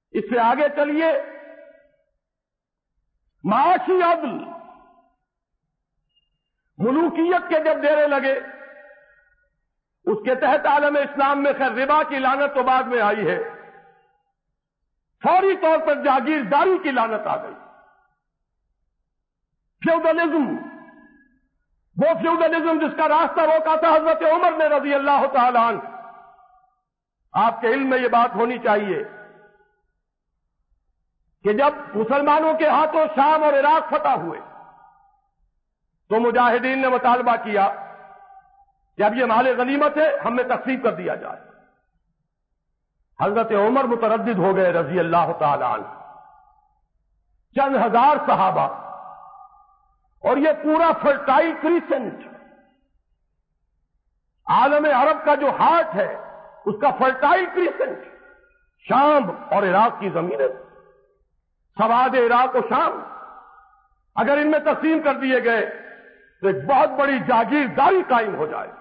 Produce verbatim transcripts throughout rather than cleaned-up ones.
اس سے آگے چلیے، معاشی عدل، ملوکیت کے جب ڈیرے لگے، اس کے تحت عالم اسلام میں خیر ربا کی لعنت تو بعد میں آئی ہے، فوری طور پر جاگیرداری کی لعنت آ گئی۔ فیوڈلزم، وہ فیوڈلزم جس کا راستہ روکا تھا حضرت عمر نے رضی اللہ تعالی عنہ۔ آپ کے علم میں یہ بات ہونی چاہیے کہ جب مسلمانوں کے ہاتھوں شام اور عراق فتح ہوئے تو مجاہدین نے مطالبہ کیا کہ اب یہ مال غنیمت ہے، ہم میں تقسیم کر دیا جائے۔ حضرت عمر متردد ہو گئے رضی اللہ تعالی عنہ۔ چند ہزار صحابہ اور یہ پورا فرٹائل کریسنٹ، عالم عرب کا جو ہارٹ ہے اس کا فرٹائل کریسنٹ، شام اور عراق کی زمینیں، سواد عراق و شام، اگر ان میں تقسیم کر دیے گئے تو ایک بہت بڑی جاگیرداری قائم ہو جائے۔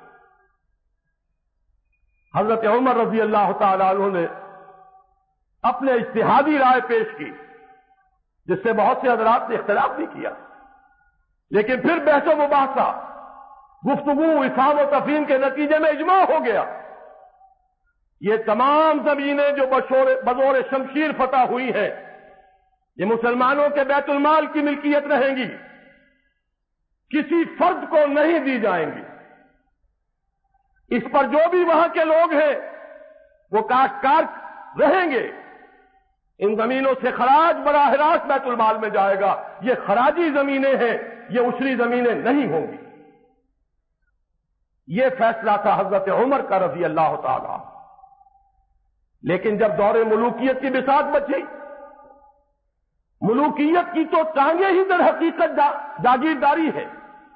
حضرت عمر رضی اللہ تعالی عنہ نے اپنے اجتہادی رائے پیش کی، جس سے بہت سے حضرات نے اختلاف بھی کیا، لیکن پھر بحث و مباحثہ، گفتگو، افہام و تفہیم کے نتیجے میں اجماع ہو گیا، یہ تمام زمینیں جو بزور شمشیر فتح ہوئی ہیں یہ مسلمانوں کے بیت المال کی ملکیت رہیں گی، کسی فرد کو نہیں دی جائیں گی۔ اس پر جو بھی وہاں کے لوگ ہیں وہ کاشتکار رہیں گے، ان زمینوں سے خراج براہ راست بیت المال میں جائے گا، یہ خراجی زمینیں ہیں، یہ عشری زمینیں نہیں ہوں گی۔ یہ فیصلہ تھا حضرت عمر کا رضی اللہ تعالی۔ لیکن جب دور ملوکیت کی بساط بچی، ملوکیت کی تو ٹانگیں ہی در حقیقت جاگیرداری ہے،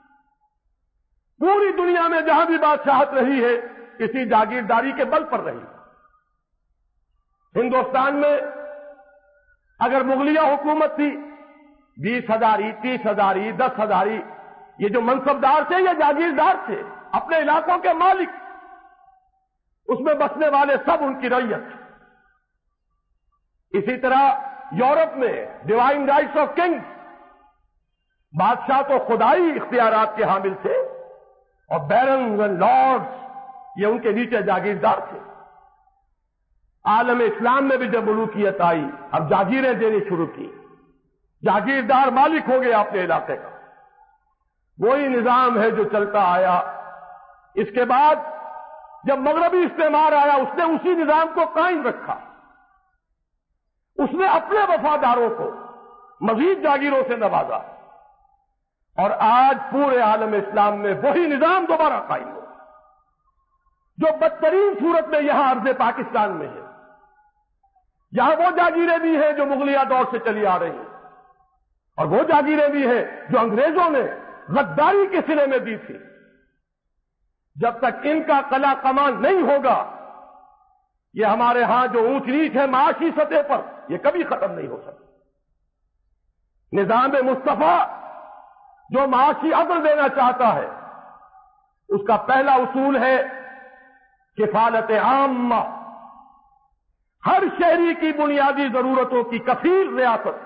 پوری دنیا میں جہاں بھی بادشاہت رہی ہے اسی جاگیرداری کے بل پر رہی۔ ہندوستان میں اگر مغلیہ حکومت تھی، بیس ہزاری، تیس ہزاری، دس ہزاری، یہ جو منصبدار تھے یہ جاگیردار تھے، اپنے علاقوں کے مالک، اس میں بسنے والے سب ان کی رعیت۔ اسی طرح یورپ میں ڈیوائن رائٹس آف کنگز، بادشاہ تو خدائی اختیارات کے حامل تھے، اور بیرنز اینڈ لارڈز یہ ان کے نیچے جاگیردار تھے۔ عالم اسلام میں بھی جب ملوکیت آئی، اب جاگیریں دینی شروع کی، جاگیردار مالک ہو گیا اپنے علاقے کا۔ وہی نظام ہے جو چلتا آیا۔ اس کے بعد جب مغربی استعمار آیا اس نے اسی نظام کو قائم رکھا، اس نے اپنے وفاداروں کو مزید جاگیروں سے نوازا، اور آج پورے عالم اسلام میں وہی نظام دوبارہ قائم ہو جو بدترین صورت میں یہاں ارض پاکستان میں ہے۔ یہاں وہ جاگیریں بھی ہیں جو مغلیہ دور سے چلی آ رہی ہیں، اور وہ جاگیریں بھی ہیں جو انگریزوں نے غداری کے سلے میں دی تھی۔ جب تک ان کا قلع کمان نہیں ہوگا، یہ ہمارے ہاں جو اونچ نیچ ہے معاشی سطح پر، یہ کبھی ختم نہیں ہو سکتا۔ نظام مصطفیٰ جو معاشی عدل دینا چاہتا ہے، اس کا پہلا اصول ہے کفالت عامہ، ہر شہری کی بنیادی ضرورتوں کی کفیل ریاست ہے۔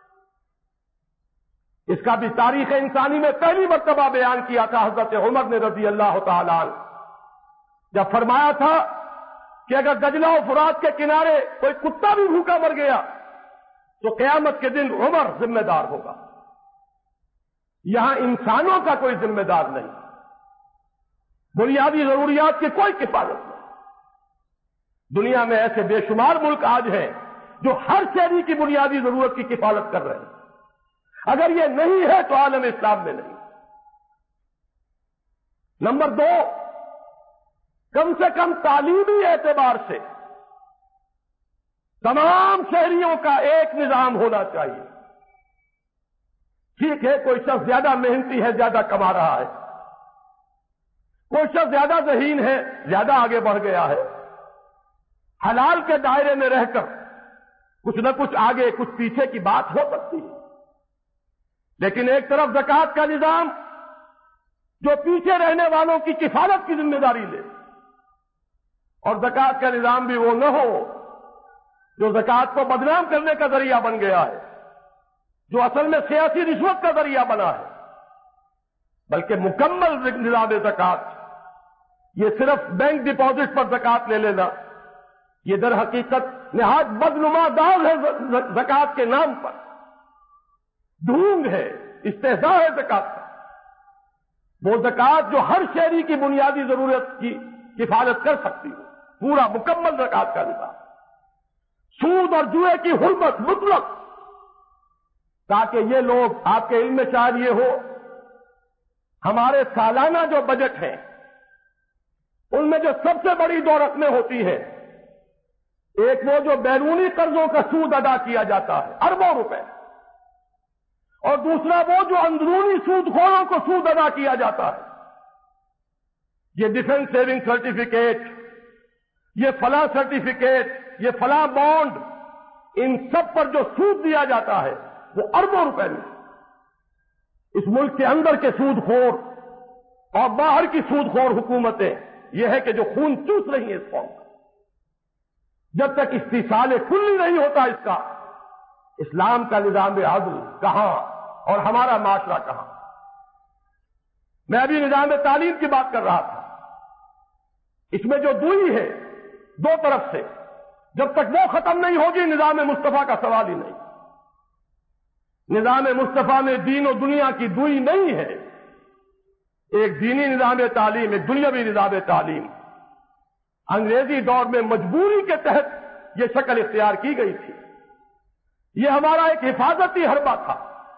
اس کا بھی تاریخ انسانی میں پہلی مرتبہ بیان کیا تھا حضرت عمر نے رضی اللہ تعالی عنہ، جب فرمایا تھا کہ اگر دجلہ و فرات کے کنارے کوئی کتا بھی بھوکا مر گیا تو قیامت کے دن عمر ذمہ دار ہوگا۔ یہاں انسانوں کا کوئی ذمہ دار نہیں، بنیادی ضروریات کی کوئی کفالت نہیں۔ دنیا میں ایسے بے شمار ملک آج ہیں جو ہر شہری کی بنیادی ضرورت کی کفالت کر رہے ہیں، اگر یہ نہیں ہے تو عالم اسلام میں نہیں۔ نمبر دو، کم سے کم تعلیمی اعتبار سے تمام شہریوں کا ایک نظام ہونا چاہیے۔ ٹھیک ہے، کوئی شخص زیادہ محنتی ہے، زیادہ کما رہا ہے، کوئی شخص زیادہ ذہین ہے، زیادہ آگے بڑھ گیا ہے، حلال کے دائرے میں رہ کر کچھ نہ کچھ آگے کچھ پیچھے کی بات ہو سکتی ہے، لیکن ایک طرف زکوٰۃ کا نظام جو پیچھے رہنے والوں کی کفالت کی ذمہ داری لے، اور زکوٰۃ کا نظام بھی وہ نہ ہو جو زکوٰۃ کو بدنام کرنے کا ذریعہ بن گیا ہے، جو اصل میں سیاسی رشوت کا ذریعہ بنا ہے، بلکہ مکمل نظام زکوٰۃ، یہ صرف بینک ڈپازٹ پر زکوٰۃ لے لینا، یہ در حقیقت نہایت بدنما داغ ہے زکوٰۃ کے نام پر، ڈھونگ ہے، استہزاء ہے زکوٰۃ کا۔ وہ زکوٰۃ جو ہر شہری کی بنیادی ضرورت کی کفالت کر سکتی ہو، پورا مکمل زکوٰۃ کا نظام، سود اور جوئے کی حرمت مطلق، تاکہ یہ لوگ، آپ کے علم میں شاید یہ ہو، ہمارے سالانہ جو بجٹ ہیں ان میں جو سب سے بڑی دو رقمیں ہوتی ہیں، ایک وہ جو بیرونی قرضوں کا سود ادا کیا جاتا ہے اربوں روپے، اور دوسرا وہ جو اندرونی سود خوروں کو سود ادا کیا جاتا ہے، یہ ڈیفنس سیونگ سرٹیفکیٹ، یہ فلاں سرٹیفکیٹ، یہ فلاں بانڈ، ان سب پر جو سود دیا جاتا ہے وہ اربوں روپے میں۔ اس ملک کے اندر کے سود خور اور باہر کی سود خور حکومتیں یہ ہے کہ جو خون چوس رہی ہیں اس قوم کا۔ جب تک استحصال کلی نہیں ہوتا اس کا، اسلام کا نظام عدل کہاں اور ہمارا معاشرہ کہاں؟ میں ابھی نظام تعلیم کی بات کر رہا تھا، اس میں جو دوئی ہے دو طرف سے، جب تک وہ ختم نہیں ہوگی نظام مصطفیٰ کا سوال ہی نہیں۔ نظام مصطفیٰ میں دین و دنیا کی دوئی نہیں ہے، ایک دینی نظام تعلیم، ایک دنیاوی نظام تعلیم۔ انگریزی دور میں مجبوری کے تحت یہ شکل اختیار کی گئی تھی، یہ ہمارا ایک حفاظتی حربہ تھا،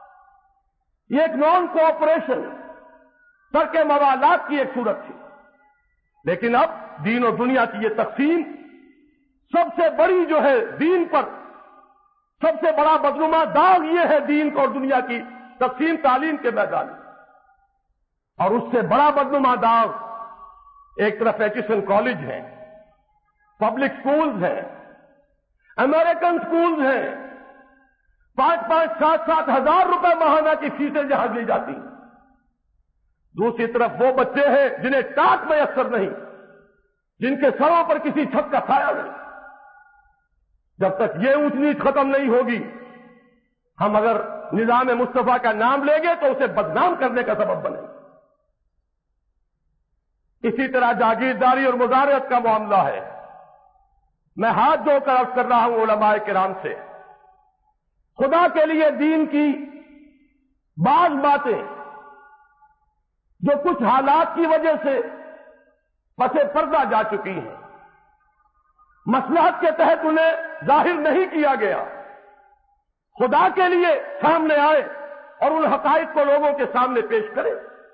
یہ ایک نان کوآپریشن، ترک موالات کی ایک صورت تھی۔ لیکن اب دین و دنیا کی یہ تقسیم سب سے بڑی جو ہے دین پر، سب سے بڑا بدنما داغ یہ ہے دین اور دنیا کی تقسیم تعلیم کے میدان میں۔ اور اس سے بڑا بدنما داغ ایک طرف ایجوکیشن کالج ہیں، پبلک سکولز ہیں، امریکن سکولز ہیں، پانچ پانچ سات سات ہزار روپے ماہانہ کی فیسیں جہاں لی جاتی ہیں۔ دوسری طرف وہ بچے ہیں جنہیں ٹاٹ میسر نہیں، جن کے سروں پر کسی چھت کا سایہ نہیں۔ جب تک یہ اونچ نیچ ختم نہیں ہوگی، ہم اگر نظام مصطفیٰ کا نام لیں گے تو اسے بدنام کرنے کا سبب بنے گا۔ اسی طرح جاگیرداری اور مزارعت کا معاملہ ہے۔ میں ہاتھ جوڑ کر عرض کر رہا ہوں علماء کرام سے، خدا کے لیے دین کی بعض باتیں جو کچھ حالات کی وجہ سے پس پردہ جا چکی ہیں، مصلحت کے تحت انہیں ظاہر نہیں کیا گیا، خدا کے لیے سامنے آئے اور ان حقائق کو لوگوں کے سامنے پیش کرے۔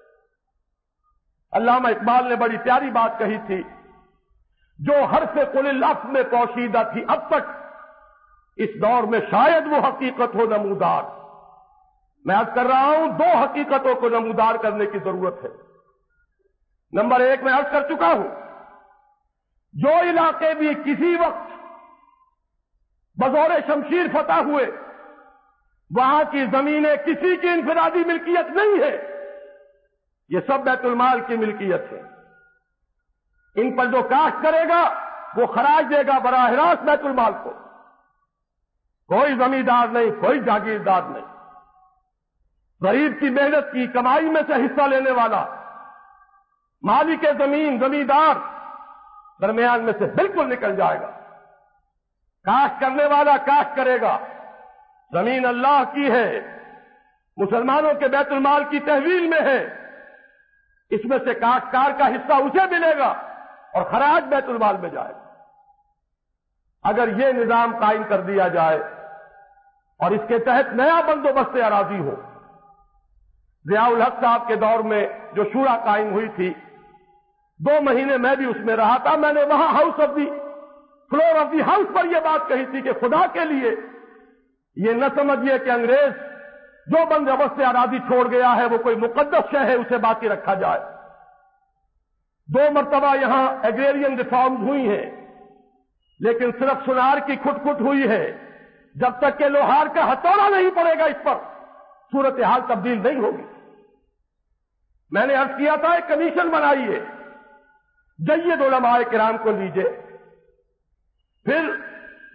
علامہ اقبال نے بڑی پیاری بات کہی تھی، جو حرف قل اللفظ میں پوشیدہ تھی اب تک، اس دور میں شاید وہ حقیقت ہو نمودار۔ میں عرض کر رہا ہوں دو حقیقتوں کو نمودار کرنے کی ضرورت ہے۔ نمبر ایک میں عرض کر چکا ہوں، جو علاقے بھی کسی وقت بزور شمشیر فتح ہوئے، وہاں کی زمینیں کسی کی انفرادی ملکیت نہیں ہے، یہ سب بیت المال کی ملکیت ہے۔ ان پر جو کاشت کرے گا وہ خراج دے گا براہ راست بیت المال کو، کوئی زمیندار نہیں، کوئی جاگیردار نہیں، غریب کی محنت کی کمائی میں سے حصہ لینے والا مالک زمین، زمیندار درمیان میں سے بالکل نکل جائے گا۔ کاشت کرنے والا کاشت کرے گا، زمین اللہ کی ہے، مسلمانوں کے بیت المال کی تحویل میں ہے، اس میں سے کاشتکار کا حصہ اسے ملے گا اور خراج بیت المال میں جائے گا۔ اگر یہ نظام قائم کر دیا جائے اور اس کے تحت نیا بندوبست اراضی ہو، ضیاء الحق صاحب کے دور میں جو شورا قائم ہوئی تھی، دو مہینے میں بھی اس میں رہا تھا، میں نے وہاں house of the floor of the house پر یہ بات کہی تھی کہ خدا کے لیے یہ نہ سمجھیے کہ انگریز جو بندوبست اراضی چھوڑ گیا ہے وہ کوئی مقدس شے ہے، اسے باقی رکھا جائے۔ دو مرتبہ یہاں ایگریرین ریفارمز ہوئی ہیں، لیکن صرف سنار کی کھٹ کھٹ ہوئی ہے، جب تک کہ لوہار کا ہتھوڑا نہیں پڑے گا اس پر صورتحال تبدیل نہیں ہوگی۔ میں نے عرض کیا تھا ایک کمیشن بنائیے، جید علماء کرام کو لیجئے، پھر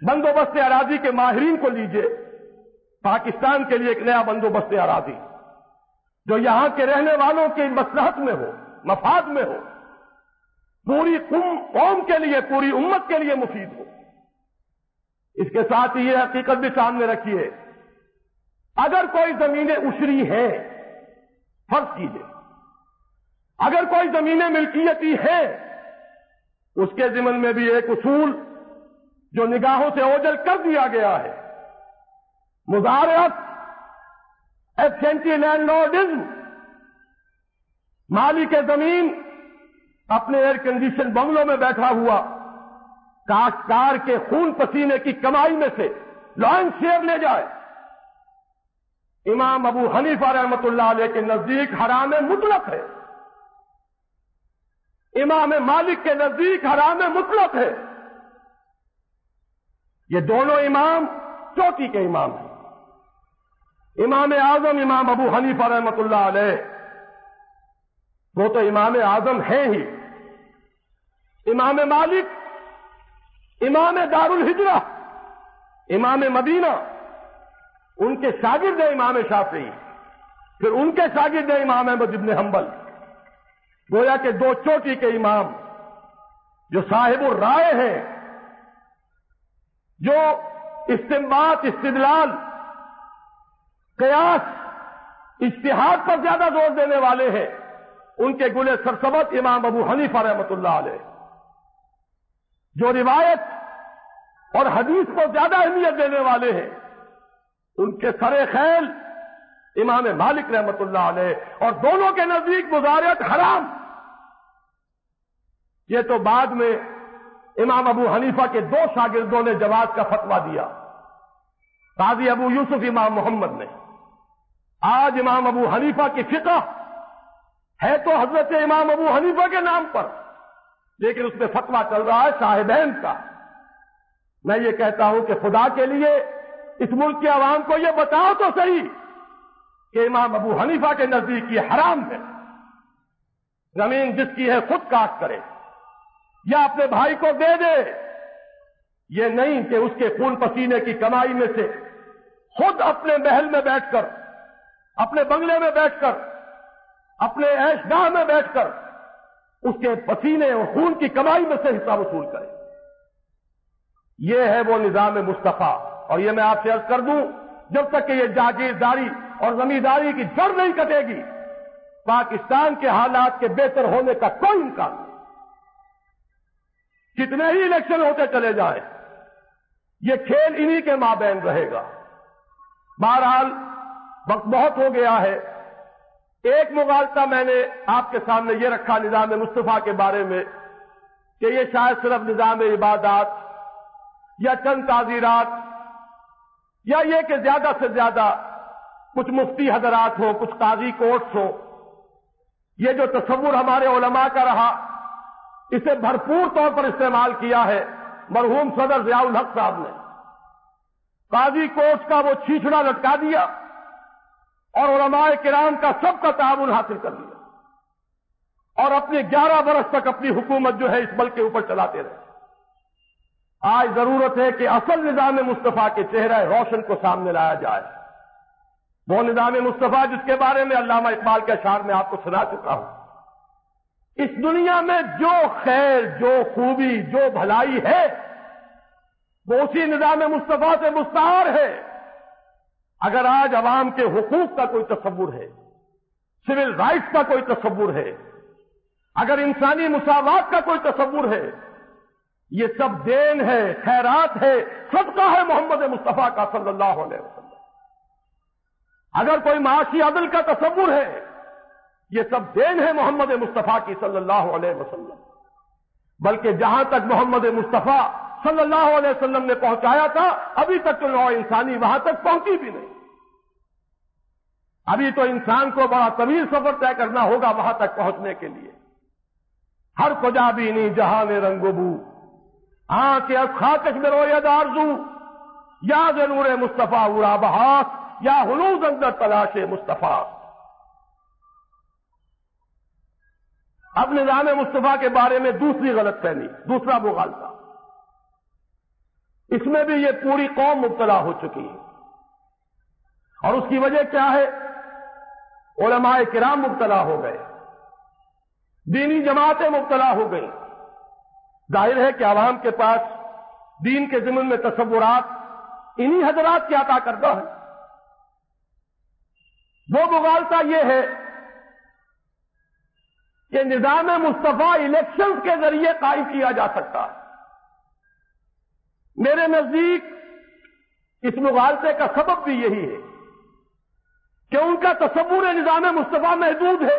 بندوبست اراضی کے ماہرین کو لیجئے، پاکستان کے لیے ایک نیا بندوبست اراضی جو یہاں کے رہنے والوں کی مصلحت میں ہو، مفاد میں ہو، پوری قوم کے لیے، پوری امت کے لیے مفید ہو۔ اس کے ساتھ ہی یہ حقیقت بھی سامنے رکھیے، اگر کوئی زمینیں اشری ہیں، فرض کیجئے اگر کوئی زمینیں ملکیتی ہیں، اس کے ضمن میں بھی ایک اصول جو نگاہوں سے اوجھل کر دیا گیا ہے، مزارعت، ایبسینٹی لینڈ لارڈزم۔ مالک زمین اپنے ایئر کنڈیشن بنگلوں میں بیٹھا ہوا کاشتکار کے خون پسینے کی کمائی میں سے لائن شیئر لے جائے۔ امام ابو حنیفہ رحمۃ اللہ علیہ کے نزدیک حرام مطلق ہے، امام مالک کے نزدیک حرام مطلق ہے۔ یہ دونوں امام چوٹی کے امام ہیں۔ امام اعظم امام ابو حنیفہ رحمۃ اللہ علیہ وہ تو امام اعظم ہیں ہی، امام مالک امام دار الہجرہ، امام مدینہ، ان کے شاگرد ہیں امام شافعی، پھر ان کے شاگرد ہیں امام احمد بن حنبل۔ گویا کہ دو چوٹی کے امام جو صاحب الرائے ہیں، جو استنباط، استدلال، قیاس، اجتہاد پر زیادہ زور دینے والے ہیں، ان کے گلے سرسبت امام ابو حنیفہ رحمۃ اللہ علیہ۔ جو روایت اور حدیث کو زیادہ اہمیت دینے والے ہیں، ان کے سر خیل امام مالک رحمۃ اللہ علیہ، اور دونوں کے نزدیک مزارعت حرام۔ یہ تو بعد میں امام ابو حنیفہ کے دو شاگردوں نے جواز کا فتویٰ دیا، قاضی ابو یوسف امام محمد نے۔ آج امام ابو حنیفہ کی فقہ ہے تو حضرت امام ابو حنیفہ کے نام پر، لیکن اس میں فتویٰ چل رہا ہے صاحبین کا۔ میں یہ کہتا ہوں کہ خدا کے لیے اس ملک کے عوام کو یہ بتاؤ تو صحیح کہ امام ابو حنیفہ کے نزدیک یہ حرام ہے۔ زمین جس کی ہے خود کاٹ کرے یا اپنے بھائی کو دے دے، یہ نہیں کہ اس کے خون پسینے کی کمائی میں سے خود اپنے محل میں بیٹھ کر، اپنے بنگلے میں بیٹھ کر، اپنے عیش گاہ میں بیٹھ کر اس کے پسینے اور خون کی کمائی میں سے حصہ وصول کرے۔ یہ ہے وہ نظام مصطفیٰ، اور یہ میں آپ سے عرض کر دوں، جب تک کہ یہ جاگیرداری اور زمینداری کی جڑ نہیں کٹے گی، پاکستان کے حالات کے بہتر ہونے کا کوئی امکان نہیں۔ کتنے ہی الیکشن ہوتے چلے جائیں، یہ کھیل انہی کے مابین رہے گا۔ بہرحال وقت بہت ہو گیا ہے۔ ایک مغالطہ میں نے آپ کے سامنے یہ رکھا نظام مصطفیٰ کے بارے میں کہ یہ شاید صرف نظام عبادات یا چند تعزیرات، یا یہ کہ زیادہ سے زیادہ کچھ مفتی حضرات ہوں، کچھ قاضی کورٹس ہوں۔ یہ جو تصور ہمارے علماء کا رہا، اسے بھرپور طور پر استعمال کیا ہے مرحوم صدر ضیاء الحق صاحب نے۔ قاضی کورٹس کا وہ چھیچڑا لٹکا دیا اور علماء کرام کا سب کا تعاون حاصل کر لیا، اور اپنے گیارہ برس تک اپنی حکومت جو ہے اس ملک کے اوپر چلاتے رہے۔ آج ضرورت ہے کہ اصل نظام مصطفیٰ کے چہرہ روشن کو سامنے لایا جائے، وہ نظام مصطفیٰ جس کے بارے میں علامہ اقبال کے اشعار میں آپ کو سنا چکا ہوں۔ اس دنیا میں جو خیر، جو خوبی، جو بھلائی ہے، وہ اسی نظام مصطفیٰ سے مستعار ہے۔ اگر آج عوام کے حقوق کا کوئی تصور ہے، سول رائٹس کا کوئی تصور ہے، اگر انسانی مساوات کا کوئی تصور ہے، یہ سب دین ہے، خیرات ہے، صدقہ ہے محمد مصطفیٰ کا صلی اللہ علیہ وسلم۔ اگر کوئی معاشی عدل کا تصور ہے، یہ سب دین ہے محمد مصطفیٰ کی صلی اللہ علیہ وسلم۔ بلکہ جہاں تک محمد مصطفیٰ صلی اللہ علیہ وسلم نے پہنچایا تھا، ابھی تک تو نوع انسانی وہاں تک پہنچی بھی نہیں۔ ابھی تو انسان کو بڑا طویل سفر طے کرنا ہوگا وہاں تک پہنچنے کے لیے۔ ہر کجا بھی نہیں جہاں میں رنگ و بو، ہاں کہ از خاکش میں روید آرزو، یا ضرور مصطفیٰ اڑا بہاس، یا ہنوز اندر تلاش مصطفیٰ۔ اب نظام مصطفیٰ کے بارے میں دوسری غلط فہمی، دوسرا مغالطہ، اس میں بھی یہ پوری قوم مبتلا ہو چکی ہے. اور اس کی وجہ کیا ہے؟ علماء کرام مبتلا ہو گئے، دینی جماعتیں مبتلا ہو گئیں. ظاہر ہے کہ عوام کے پاس دین کے ضمن میں تصورات انہی حضرات کی عطا کردہ ہے. وہ مغالطہ یہ ہے کہ نظام مصطفیٰ الیکشنز کے ذریعے قائم کیا جا سکتا ہے. میرے نزدیک اس مغالطے کا سبب بھی یہی ہے کہ ان کا تصور نظام مصطفیٰ محدود ہے.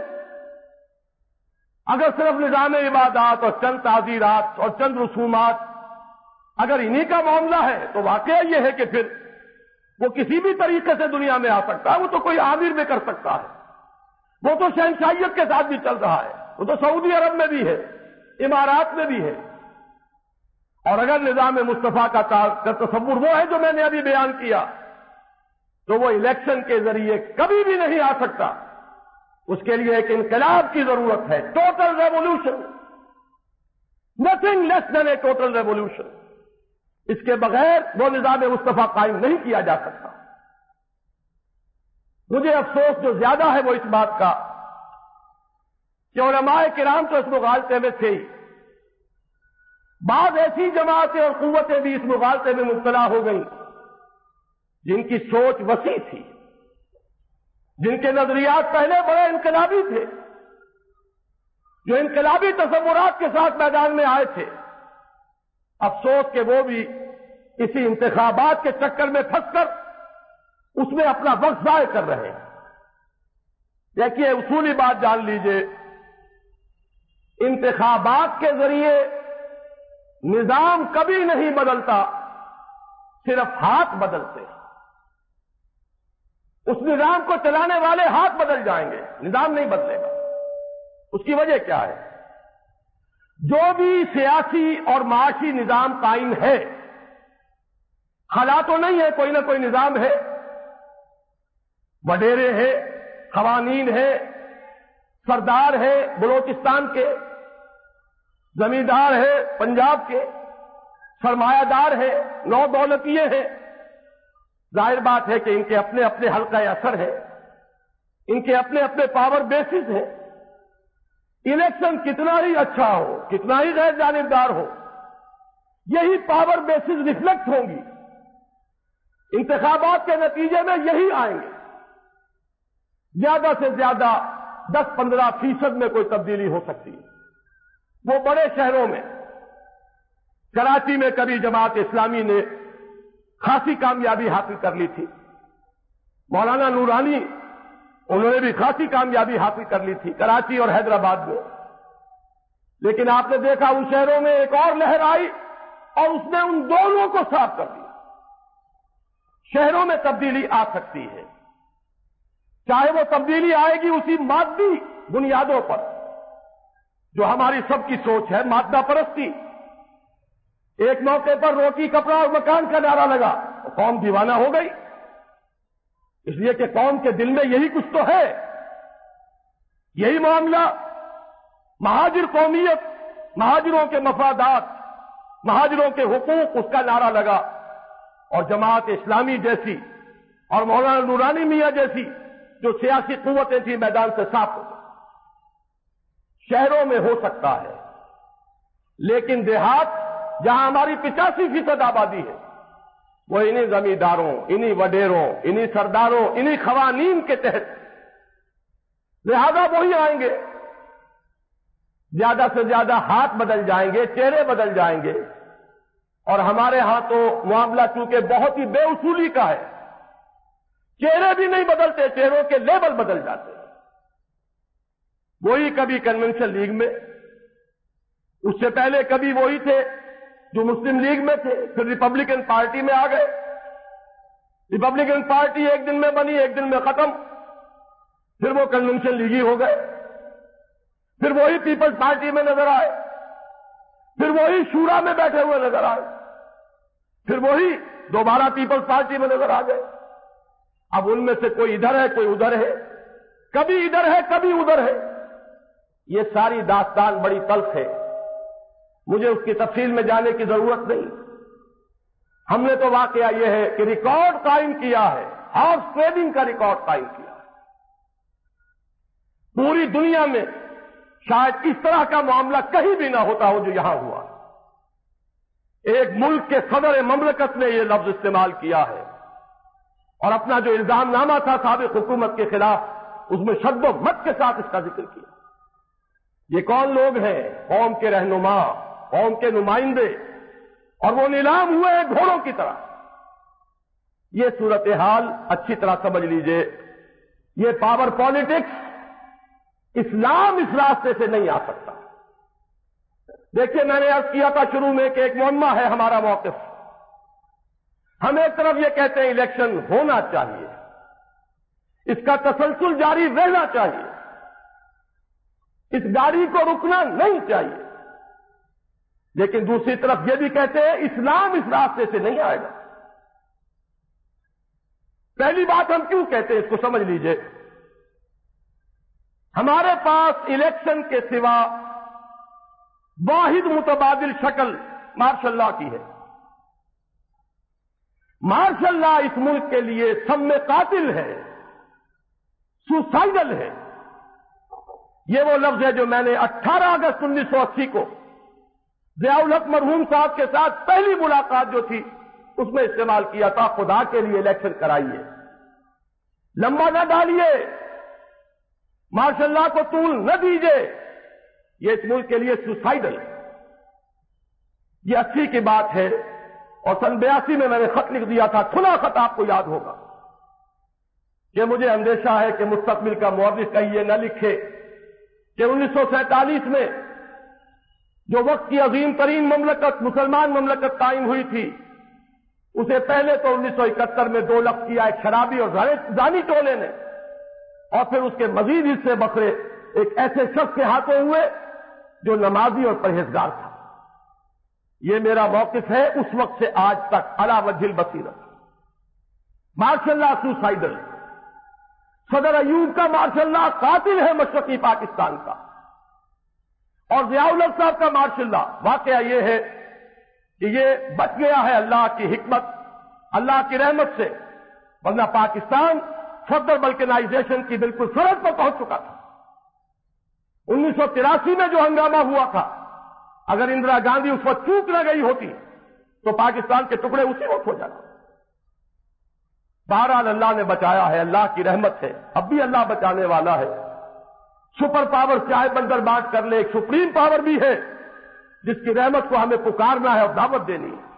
اگر صرف نظام عبادات اور چند تعزیرات اور چند رسومات اگر انہی کا معاملہ ہے تو واقعہ یہ ہے کہ پھر وہ کسی بھی طریقے سے دنیا میں آ سکتا ہے. وہ تو کوئی عامر میں کر سکتا ہے، وہ تو شہنشاہیت کے ساتھ بھی چل رہا ہے، وہ تو سعودی عرب میں بھی ہے، امارات میں بھی ہے. اور اگر نظام مصطفیٰ کا تصور وہ ہے جو میں نے ابھی بیان کیا تو وہ الیکشن کے ذریعے کبھی بھی نہیں آ سکتا. اس کے لیے ایک انقلاب کی ضرورت ہے، total revolution, nothing less than a total revolution. اس کے بغیر وہ نظام مصطفیٰ قائم نہیں کیا جا سکتا. مجھے افسوس جو زیادہ ہے وہ اس بات کا کہ علماء کرام تو اس مغالطے میں تھے ہی، بعض ایسی جماعتیں اور قوتیں بھی اس مغالطے میں مبتلا ہو گئیں جن کی سوچ وسیع تھی، جن کے نظریات پہلے بڑے انقلابی تھے، جو انقلابی تصورات کے ساتھ میدان میں آئے تھے. افسوس کہ وہ بھی اسی انتخابات کے چکر میں پھنس کر اس میں اپنا وقت ضائع کر رہے ہیں. دیکھیے اصولی بات جان لیجئے، انتخابات کے ذریعے نظام کبھی نہیں بدلتا، صرف ہاتھ بدلتے ہیں. اس نظام کو چلانے والے ہاتھ بدل جائیں گے، نظام نہیں بدلے گا. اس کی وجہ کیا ہے؟ جو بھی سیاسی اور معاشی نظام قائم ہے، خلا تو نہیں ہے، کوئی نہ کوئی نظام ہے، وڈیرے ہیں، قوانین ہیں، سردار ہے بلوچستان کے، زمیندار ہے پنجاب کے، سرمایہ دار ہے، نو دولتیے ہیں. ظاہر بات ہے کہ ان کے اپنے اپنے حلقہ اثر ہے، ان کے اپنے اپنے پاور بیسز ہیں. الیکشن کتنا ہی اچھا ہو، کتنا ہی غیر جانبدار ہو، یہی پاور بیسز ریفلیکٹ ہوں گی، انتخابات کے نتیجے میں یہی آئیں گے. زیادہ سے زیادہ دس پندرہ فیصد میں کوئی تبدیلی ہو سکتی ہے. وہ بڑے شہروں میں، کراچی میں کبھی جماعت اسلامی نے خاصی کامیابی حاصل کر لی تھی، مولانا نورانی انہوں نے بھی خاصی کامیابی حاصل کر لی تھی کراچی اور حیدرآباد میں. لیکن آپ نے دیکھا ان شہروں میں ایک اور لہر آئی اور اس نے ان دونوں کو صاف کر دیا. شہروں میں تبدیلی آ سکتی ہے، چاہے وہ تبدیلی آئے گی اسی مادی بنیادوں پر جو ہماری سب کی سوچ ہے، مادہ پرستی. ایک موقع پر روٹی کپڑا اور مکان کا نعرہ لگا، قوم دیوانہ ہو گئی، اس لیے کہ قوم کے دل میں یہی کچھ تو ہے، یہی معاملہ. مہاجر قومیت، مہاجروں کے مفادات، مہاجروں کے حقوق، اس کا نعرہ لگا اور جماعت اسلامی جیسی اور مولانا نورانی میاں جیسی جو سیاسی قوتیں تھیں میدان سے صاف ہو گئی. شہروں میں ہو سکتا ہے، لیکن دیہات جہاں ہماری پچاسی فیصد آبادی ہے وہ انہی زمینداروں، انہی وڈیروں، انہی سرداروں، انہی قوانین کے تحت، لہذا وہی آئیں گے. زیادہ سے زیادہ ہاتھ بدل جائیں گے، چہرے بدل جائیں گے. اور ہمارے ہاں تو معاملہ چونکہ بہت ہی بے اصولی کا ہے، چہرے بھی نہیں بدلتے، چہروں کے لیبل بدل جاتے ہیں. وہی کبھی کنونشن لیگ میں، اس سے پہلے کبھی وہی تھے جو مسلم لیگ میں تھے، پھر ریپبلکن پارٹی میں آ گئے. ریپبلکن پارٹی ایک دن میں بنی، ایک دن میں ختم، پھر وہ کنونشن لیگی ہو گئے. پھر وہی پیپلز پارٹی میں نظر آئے، پھر وہی شورا میں بیٹھے ہوئے نظر آئے، پھر وہی دوبارہ پیپلز پارٹی میں نظر آ گئے. اب ان میں سے کوئی ادھر ہے، کوئی ادھر ہے، کبھی ادھر ہے، کبھی ادھر ہے. یہ ساری داستان بڑی تلخ ہے، مجھے اس کی تفصیل میں جانے کی ضرورت نہیں. ہم نے تو واقعہ یہ ہے کہ ریکارڈ قائم کیا ہے، ہارس ٹریڈنگ کا ریکارڈ قائم کیا ہے۔ پوری دنیا میں شاید اس طرح کا معاملہ کہیں بھی نہ ہوتا ہو جو یہاں ہوا۔ ایک ملک کے صدر مملکت نے یہ لفظ استعمال کیا ہے اور اپنا جو الزام نامہ تھا سابق حکومت کے خلاف اس میں شد و مت کے ساتھ اس کا ذکر کیا۔ یہ کون لوگ ہیں؟ قوم کے رہنما، قوم کے نمائندے، اور وہ نیلام ہوئے ہیں گھوڑوں کی طرح۔ یہ صورتحال اچھی طرح سمجھ لیجئے، یہ پاور پالیٹکس اسلام اس راستے سے نہیں آ سکتا۔ دیکھیے، میں نے عرض کیا تھا شروع میں کہ ایک معمہ ہے ہمارا موقف۔ ہم ایک طرف یہ کہتے ہیں الیکشن ہونا چاہیے، اس کا تسلسل جاری رہنا چاہیے، اس گاڑی کو رکنا نہیں چاہیے، لیکن دوسری طرف یہ بھی کہتے ہیں اسلام اس راستے سے نہیں آئے گا۔ پہلی بات ہم کیوں کہتے ہیں اس کو سمجھ لیجئے۔ ہمارے پاس الیکشن کے سوا واحد متبادل شکل مارشل لا کی ہے۔ مارشل لا اس ملک کے لیے سم قاتل ہے، سوسائڈل ہے۔ یہ وہ لفظ ہے جو میں نے اٹھارہ اگست انیس سو اسی کو ضیاء الحق مرحوم صاحب کے ساتھ پہلی ملاقات جو تھی اس میں استعمال کیا تھا۔ خدا کے لیے الیکشن کرائیے، لمبا نہ ڈالیے، مارشل لا کو طول نہ دیجیے، یہ اس ملک کے لیے سوسائڈل ہے۔ یہ اسی کی بات ہے، اور سن بیاسی میں میں نے خط لکھ دیا تھا، کھلا خط آپ کو یاد ہوگا، کہ مجھے اندیشہ ہے کہ مستقبل کا مورخ کہیں یہ نہ لکھے کہ انیس سو سینتالیس میں جو وقت کی عظیم ترین مملکت مسلمان مملکت قائم ہوئی تھی، اسے پہلے تو انیس سو اکہتر میں دو لفظ کیا ایک شرابی اور زانی ٹولے نے، اور پھر اس کے مزید حصے بکرے ایک ایسے شخص کے ہاتھوں ہوئے جو نمازی اور پرہیزگار تھا۔ یہ میرا موقف ہے اس وقت سے آج تک علی وجہ البصیرت۔ مارشل لا سوسائڈل، صدر ایوب کا مارشل لا قاتل ہے مشرقی پاکستان کا، اور ضیاء الحق صاحب کا مارشل لا واقعہ یہ ہے کہ یہ بچ گیا ہے اللہ کی حکمت، اللہ کی رحمت سے، ورنہ پاکستان فردر بلکنائزیشن کی بالکل سرحد پر پہنچ چکا تھا۔ انیس سو تراسی میں جو ہنگامہ ہوا تھا، اگر اندرا گاندھی اس وقت چوک نہ گئی ہوتی تو پاکستان کے ٹکڑے اسی وقت ہو جاتے۔ بہرحال اللہ نے بچایا ہے، اللہ کی رحمت ہے، اب بھی اللہ بچانے والا ہے۔ سپر پاور چاہے بندر بانٹ کر لے، ایک سپریم پاور بھی ہے جس کی رحمت کو ہمیں پکارنا ہے اور دعوت دینی ہے۔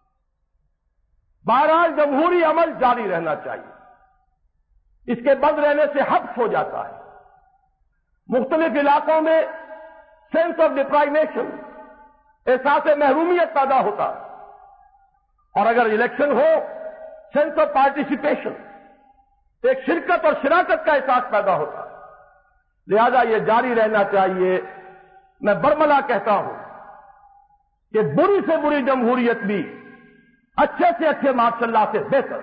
بہرحال جمہوری عمل جاری رہنا چاہیے، اس کے بند رہنے سے حبس ہو جاتا ہے۔ مختلف علاقوں میں سینس آف ڈپرائیویشن، احساس محرومیت پیدا ہوتا ہے، اور اگر الیکشن ہو سینس آف پارٹیسپیشن، ایک شرکت اور شراکت کا احساس پیدا ہوتا ہے۔ لہذا یہ جاری رہنا چاہیے۔ میں برملا کہتا ہوں کہ بری سے بری جمہوریت بھی اچھے سے اچھے مارشل لا سے بہتر،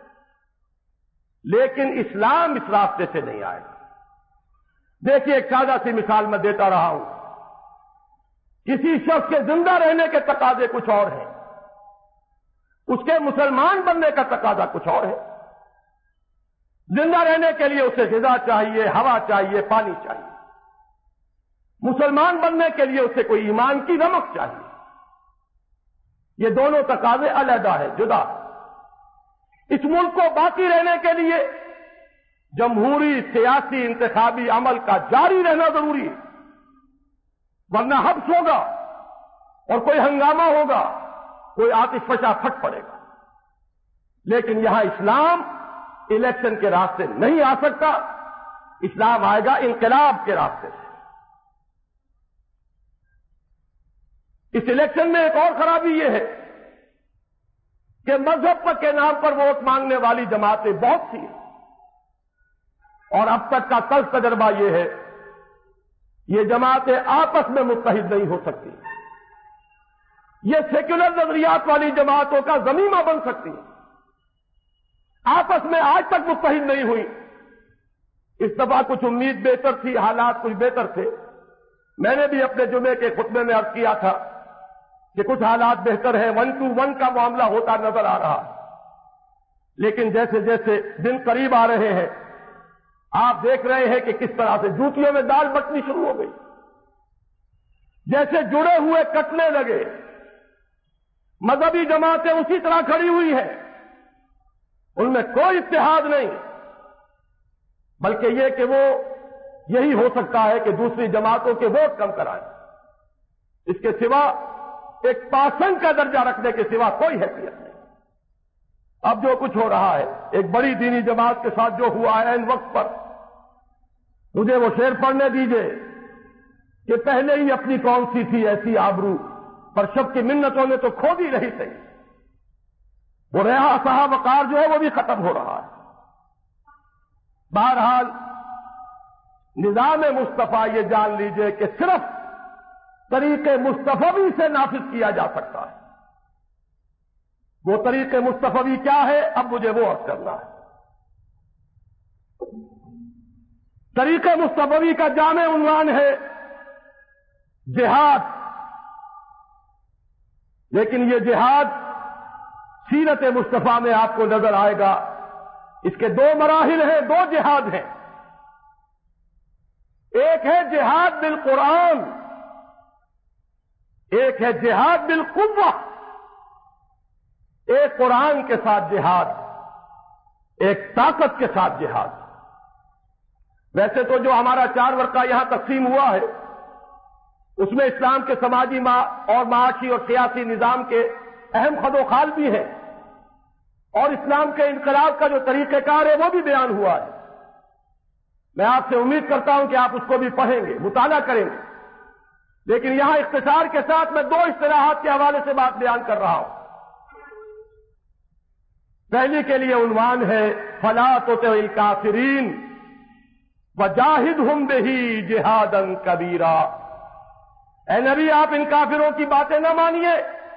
لیکن اسلام اس راستے سے نہیں آئے گا۔ دیکھیے، ایک سادہ سی مثال میں دیتا رہا ہوں۔ کسی شخص کے زندہ رہنے کے تقاضے کچھ اور ہیں، اس کے مسلمان بننے کا تقاضا کچھ اور ہے۔ زندہ رہنے کے لیے اسے غذا چاہیے، ہوا چاہیے، پانی چاہیے۔ مسلمان بننے کے لیے اسے کوئی ایمان کی رمق چاہیے۔ یہ دونوں تقاضے علیحدہ ہے، جدا ہے۔ اس ملک کو باقی رہنے کے لیے جمہوری سیاسی انتخابی عمل کا جاری رہنا ضروری ہے، ورنہ حبس ہوگا اور کوئی ہنگامہ ہوگا، کوئی آتش فشاں پھٹ پڑے گا۔ لیکن یہاں اسلام الیکشن کے راستے نہیں آ سکتا، اسلام آئے گا انقلاب کے راستے سے۔ اس الیکشن میں ایک اور خرابی یہ ہے کہ مذہب کے نام پر ووٹ مانگنے والی جماعتیں بہت سی ہیں، اور اب تک کا تلخ تجربہ یہ ہے یہ جماعتیں آپس میں متحد نہیں ہو سکتی، یہ سیکولر نظریات والی جماعتوں کا ضمیمہ بن سکتی ہیں، آپس میں آج تک متحد نہیں ہوئی۔ اس دفعہ کچھ امید بہتر تھی، حالات کچھ بہتر تھے۔ میں نے بھی اپنے جمعے کے خطبے میں عرض کیا تھا کہ کچھ حالات بہتر ہیں، ون ٹو ون کا معاملہ ہوتا نظر آ رہا ہے، لیکن جیسے جیسے دن قریب آ رہے ہیں آپ دیکھ رہے ہیں کہ کس طرح سے جوتیوں میں دال بٹنی شروع ہو گئی، جیسے جڑے ہوئے کٹنے لگے، مذہبی جماعتیں اسی طرح کھڑی ہوئی ہیں، ان میں کوئی اتحاد نہیں، بلکہ یہ کہ وہ یہی ہو سکتا ہے کہ دوسری جماعتوں کے ووٹ کم کرائیں، اس کے سوا ایک پاسنگ کا درجہ رکھنے کے سوا کوئی حیثیت نہیں۔ اب جو کچھ ہو رہا ہے ایک بڑی دینی جماعت کے ساتھ جو ہوا ہے ان وقت پر، مجھے وہ شعر پڑھنے دیجئے کہ پہلے ہی اپنی کون سی تھی ایسی آبرو، پر شب کی منتوں نے تو کھو دی رہی تھی، وہ رہا سہا وقار جو ہے وہ بھی ختم ہو رہا ہے۔ بہرحال نظام مصطفیٰ یہ جان لیجئے کہ صرف طریق مصطفی سے نافذ کیا جا سکتا ہے۔ وہ طریق مصطفی کیا ہے اب مجھے وہ عرض کرنا ہے۔ طریق مصطفی کا جامع عنوان ہے جہاد، لیکن یہ جہاد سیرت مصطفیٰ میں آپ کو نظر آئے گا، اس کے دو مراحل ہیں، دو جہاد ہیں۔ ایک ہے جہاد بالقرآن، ایک ہے جہاد بالقوہ۔ ایک قرآن کے ساتھ جہاد، ایک طاقت کے ساتھ جہاد۔ ویسے تو جو ہمارا چار ورقہ یہاں تقسیم ہوا ہے اس میں اسلام کے سماجی اور معاشی اور سیاسی نظام کے اہم خد و خال بھی ہیں، اور اسلام کے انقلاب کا جو طریقہ کار ہے وہ بھی بیان ہوا ہے۔ میں آپ سے امید کرتا ہوں کہ آپ اس کو بھی پڑھیں گے، مطالعہ کریں گے، لیکن یہاں اختصار کے ساتھ میں دو اصطلاحات کے حوالے سے بات بیان کر رہا ہوں۔ پہلی کے لیے عنوان ہے فَلَا تُطِعِ الْكَافِرِينَ وَجَاهِدْهُمْ بِهِ جِهَادًا كَبِيرًا۔ اے نبی آپ ان کافروں کی باتیں نہ مانیے،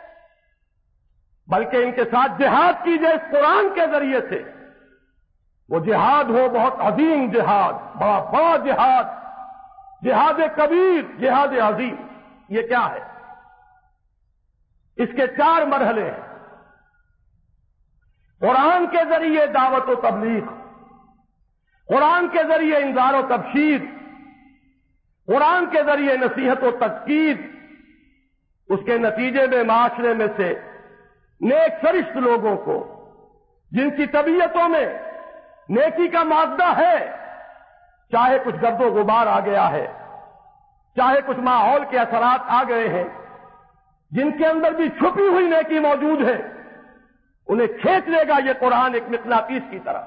بلکہ ان کے ساتھ جہاد کیجئے اس قرآن کے ذریعے سے۔ وہ جہاد ہو بہت عظیم جہاد، بڑا بڑا جہاد، جہاد کبیر، جہاد عظیم۔ یہ کیا ہے؟ اس کے چار مرحلے ہیں۔ قرآن کے ذریعے دعوت و تبلیغ، قرآن کے ذریعے انذار و تبشیر، قرآن کے ذریعے نصیحت و تذکیر، اس کے نتیجے میں معاشرے میں سے نیک سرشت لوگوں کو جن کی طبیعتوں میں نیکی کا مادہ ہے، چاہے کچھ گرد و غبار آ گیا ہے، چاہے کچھ ماحول کے اثرات آ گئے ہیں، جن کے اندر بھی چھپی ہوئی نیکی موجود ہے، انہیں کھینچ لے گا یہ قرآن ایک مقناطیس کی طرح۔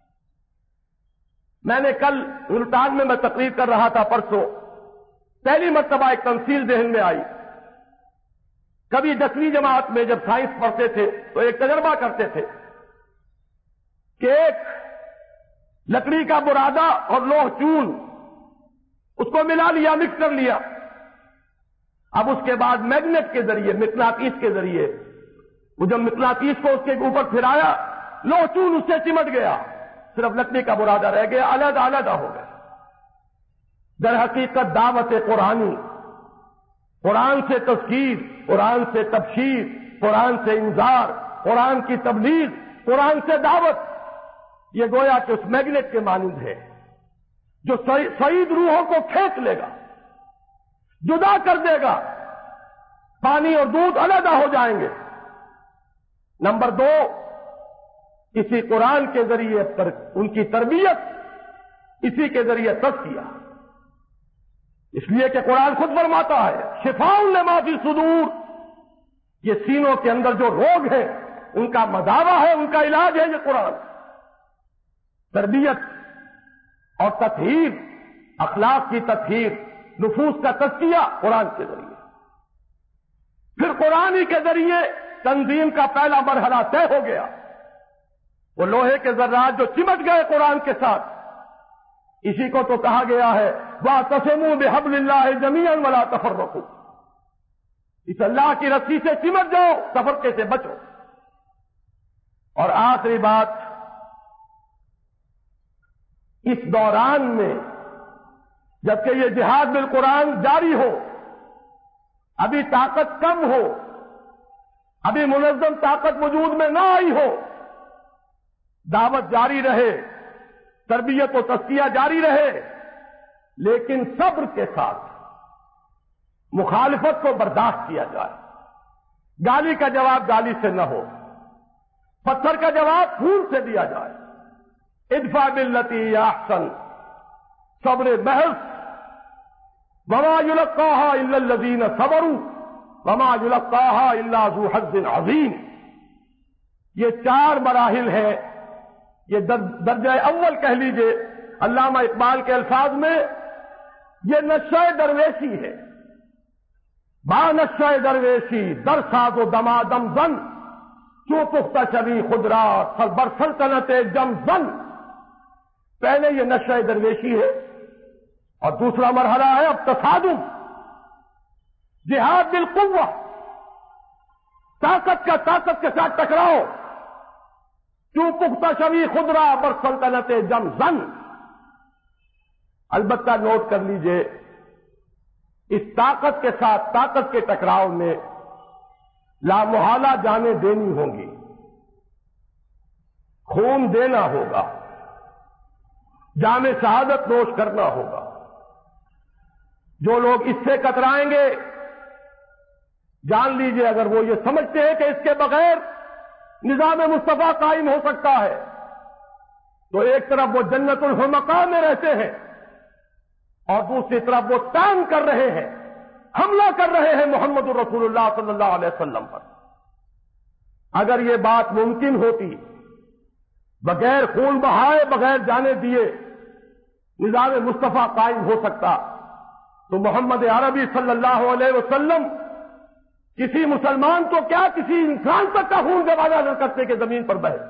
میں نے کل ملتان میں میں تقریر کر رہا تھا پرسوں، پہلی مرتبہ ایک تمثیل ذہن میں آئی۔ کبھی دسویں جماعت میں جب سائنس پڑھتے تھے تو ایک تجربہ کرتے تھے کہ ایک لکڑی کا برادہ اور لوہ چون اس کو ملا لیا، مکس کر لیا، اب اس کے بعد میگنیٹ کے ذریعے، مقناطیس کے ذریعے، وہ جب مقناطیس کو اس کے اوپر پھرایا، لوہ چون اس سے چمٹ گیا، صرف لکڑی کا برادہ رہ گیا، علیحدہ علیحدہ ہو گیا۔ در حقیقت دعوت قرآنی، قرآن سے تذکیر، قرآن سے تبشیر، قرآن سے انذار، قرآن کی تبلیغ، قرآن سے دعوت، یہ گویا کہ اس میگنیٹ کے مانند ہے جو سعید روحوں کو کھینچ لے گا، جدا کر دے گا، پانی اور دودھ علیحدہ ہو جائیں گے۔ نمبر دو، اسی قرآن کے ذریعے پر ان کی تربیت، اسی کے ذریعے تزکیہ، اس لیے کہ قرآن خود فرماتا ہے شفاء لما فی الصدور، یہ سینوں کے اندر جو روگ ہیں ان کا مداوا ہے، ان کا علاج ہے یہ قرآن۔ تربیت اور تطہیر، اخلاق کی تطہیر، نفوس کا تزکیہ قرآن کے ذریعے۔ پھر قرآن ہی کے ذریعے تنظیم کا پہلا مرحلہ طے ہو گیا، وہ لوہے کے ذرات جو چمٹ گئے قرآن کے ساتھ، اسی کو تو کہا گیا ہے وَاعْتَصِمُوا بِحَبْلِ اللَّهِ جَمِيعًا وَلَا تَفَرَّقُوا، اس اللہ کی رسی سے چمٹ جاؤ، تفرقے سے بچو۔ اور آخری بات، اس دوران میں جبکہ یہ جہاد بالقرآن جاری ہو، ابھی طاقت کم ہو، ابھی منظم طاقت وجود میں نہ آئی ہو، دعوت جاری رہے، تربیت و تزکیہ جاری رہے، لیکن صبر کے ساتھ مخالفت کو برداشت کیا جائے۔ گالی کا جواب گالی سے نہ ہو، پتھر کا جواب پھول سے دیا جائے۔ ادفع باللتی ہی احسن، صبر محض، وما یلقاها الا الذین صبروا وما یلقاها الا ذو حظ عظیم۔ یہ چار مراحل ہیں، یہ درجہ اول کہہ لیجئے علامہ اقبال کے الفاظ میں، یہ نشہ درویشی ہے۔ با نشہ درویشی در ساز و دمادم زن، چو پختہ شوی خود را بر سلطنت جم زن۔ پہلے یہ نشہ درویشی ہے، اور دوسرا مرحلہ ہے اب تصادم، جہاد بالقوہ، طاقت کا طاقت کے ساتھ ٹکراؤ، چو پختہ شوی خود را بر سلطنت جم زن۔ البتہ نوٹ کر لیجئے، اس طاقت کے ساتھ طاقت کے ٹکراؤ میں لامحالہ جانیں دینی ہوں گی، خون دینا ہوگا، جام شہادت نوش کرنا ہوگا۔ جو لوگ اس سے کترائیں گے، جان لیجئے اگر وہ یہ سمجھتے ہیں کہ اس کے بغیر نظام مصطفیٰ قائم ہو سکتا ہے، تو ایک طرف وہ جنت الحمقاء میں رہتے ہیں، اور دوسری طرف وہ تان کر رہے ہیں، حملہ کر رہے ہیں محمد الرسول اللہ صلی اللہ علیہ وسلم پر۔ اگر یہ بات ممکن ہوتی، بغیر خون بہائے، بغیر جانے دیے نظام مصطفیٰ قائم ہو سکتا، تو محمد عربی صلی اللہ علیہ وسلم کسی مسلمان کو کیا، کسی انسان تک کا خون گوارا نہ کرتے کہ زمین پر بہے۔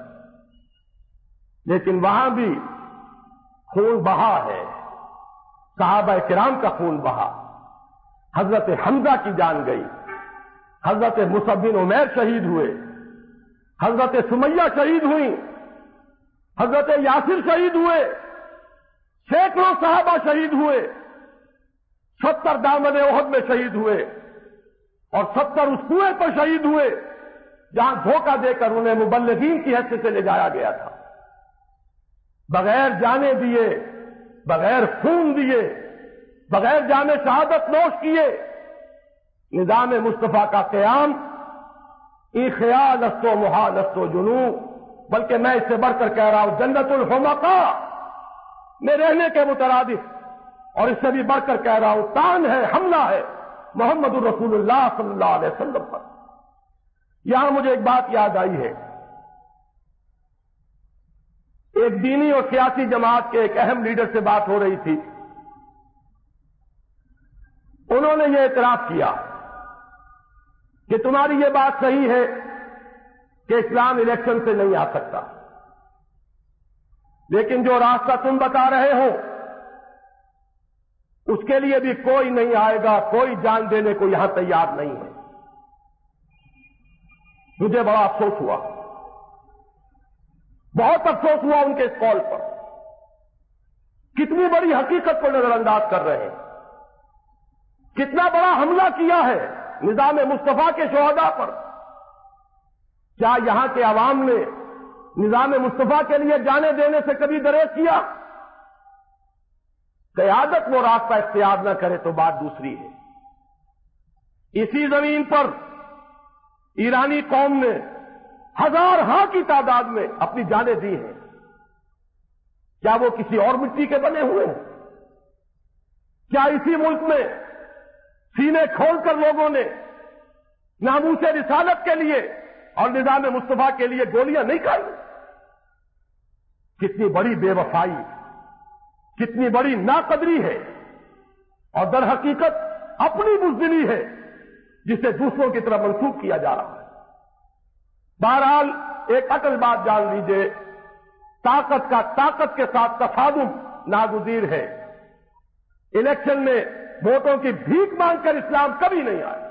لیکن وہاں بھی خون بہا ہے، صحابہ کرام کا خون بہا، حضرت حمزہ کی جان گئی، حضرت مصعب بن عمیر شہید ہوئے، حضرت سمیہ شہید ہوئی، حضرت یاسر شہید ہوئے، سینکڑوں صحابہ شہید ہوئے، ستر دامن احد میں شہید ہوئے، اور ستر اس کنویں پر شہید ہوئے جہاں دھوکہ دے کر انہیں مبلغین کی حیثیت سے لے جایا گیا تھا۔ بغیر جانے دیے، بغیر خون دیے، بغیر جام شہادت نوش کیے، نظام مصطفیٰ کا قیام ای خیال است و محال است و جنون، بلکہ میں اس سے بڑھ کر کہہ رہا ہوں جنت الحمقاء میں رہنے کے مترادف، اور اس سے بھی بڑھ کر کہہ رہا ہوں تان ہے، حملہ ہے محمد الرسول اللہ صلی اللہ علیہ وسلم پر۔ یہاں مجھے ایک بات یاد آئی ہے، ایک دینی اور سیاسی جماعت کے ایک اہم لیڈر سے بات ہو رہی تھی، انہوں نے یہ اعتراف کیا کہ تمہاری یہ بات صحیح ہے کہ اسلام الیکشن سے نہیں آ سکتا، لیکن جو راستہ تم بتا رہے ہو اس کے لیے بھی کوئی نہیں آئے گا، کوئی جان دینے کو یہاں تیار نہیں ہے۔ مجھے بڑا افسوس ہوا، بہت افسوس ہوا ان کے اس قول پر۔ کتنی بڑی حقیقت کو نظر انداز کر رہے ہیں، کتنا بڑا حملہ کیا ہے نظام مصطفیٰ کے شہداء پر۔ کیا یہاں کے عوام نے نظام مصطفیٰ کے لیے جانے دینے سے کبھی گریز کیا؟ قیادت وہ راستہ اختیار نہ کرے تو بات دوسری ہے۔ اسی زمین پر ایرانی قوم نے ہزار ہاں کی تعداد میں اپنی جانیں دی ہیں، کیا وہ کسی اور مٹی کے بنے ہوئے ہیں؟ کیا اسی ملک میں سینے کھول کر لوگوں نے ناموس رسالت کے لیے اور نظام مصطفیٰ کے لیے گولیاں نہیں کھائی؟ کتنی بڑی بے وفائی، کتنی بڑی ناقدری ہے، اور در حقیقت اپنی بزدلی ہے جسے دوسروں کی طرف منسوخ کیا جا رہا ہے۔ بہرحال ایک اٹل بات جان لیجئے، طاقت کا طاقت کے ساتھ تصادم ناگزیر ہے۔ الیکشن میں ووٹوں کی بھیک مانگ کر اسلام کبھی نہیں آئے۔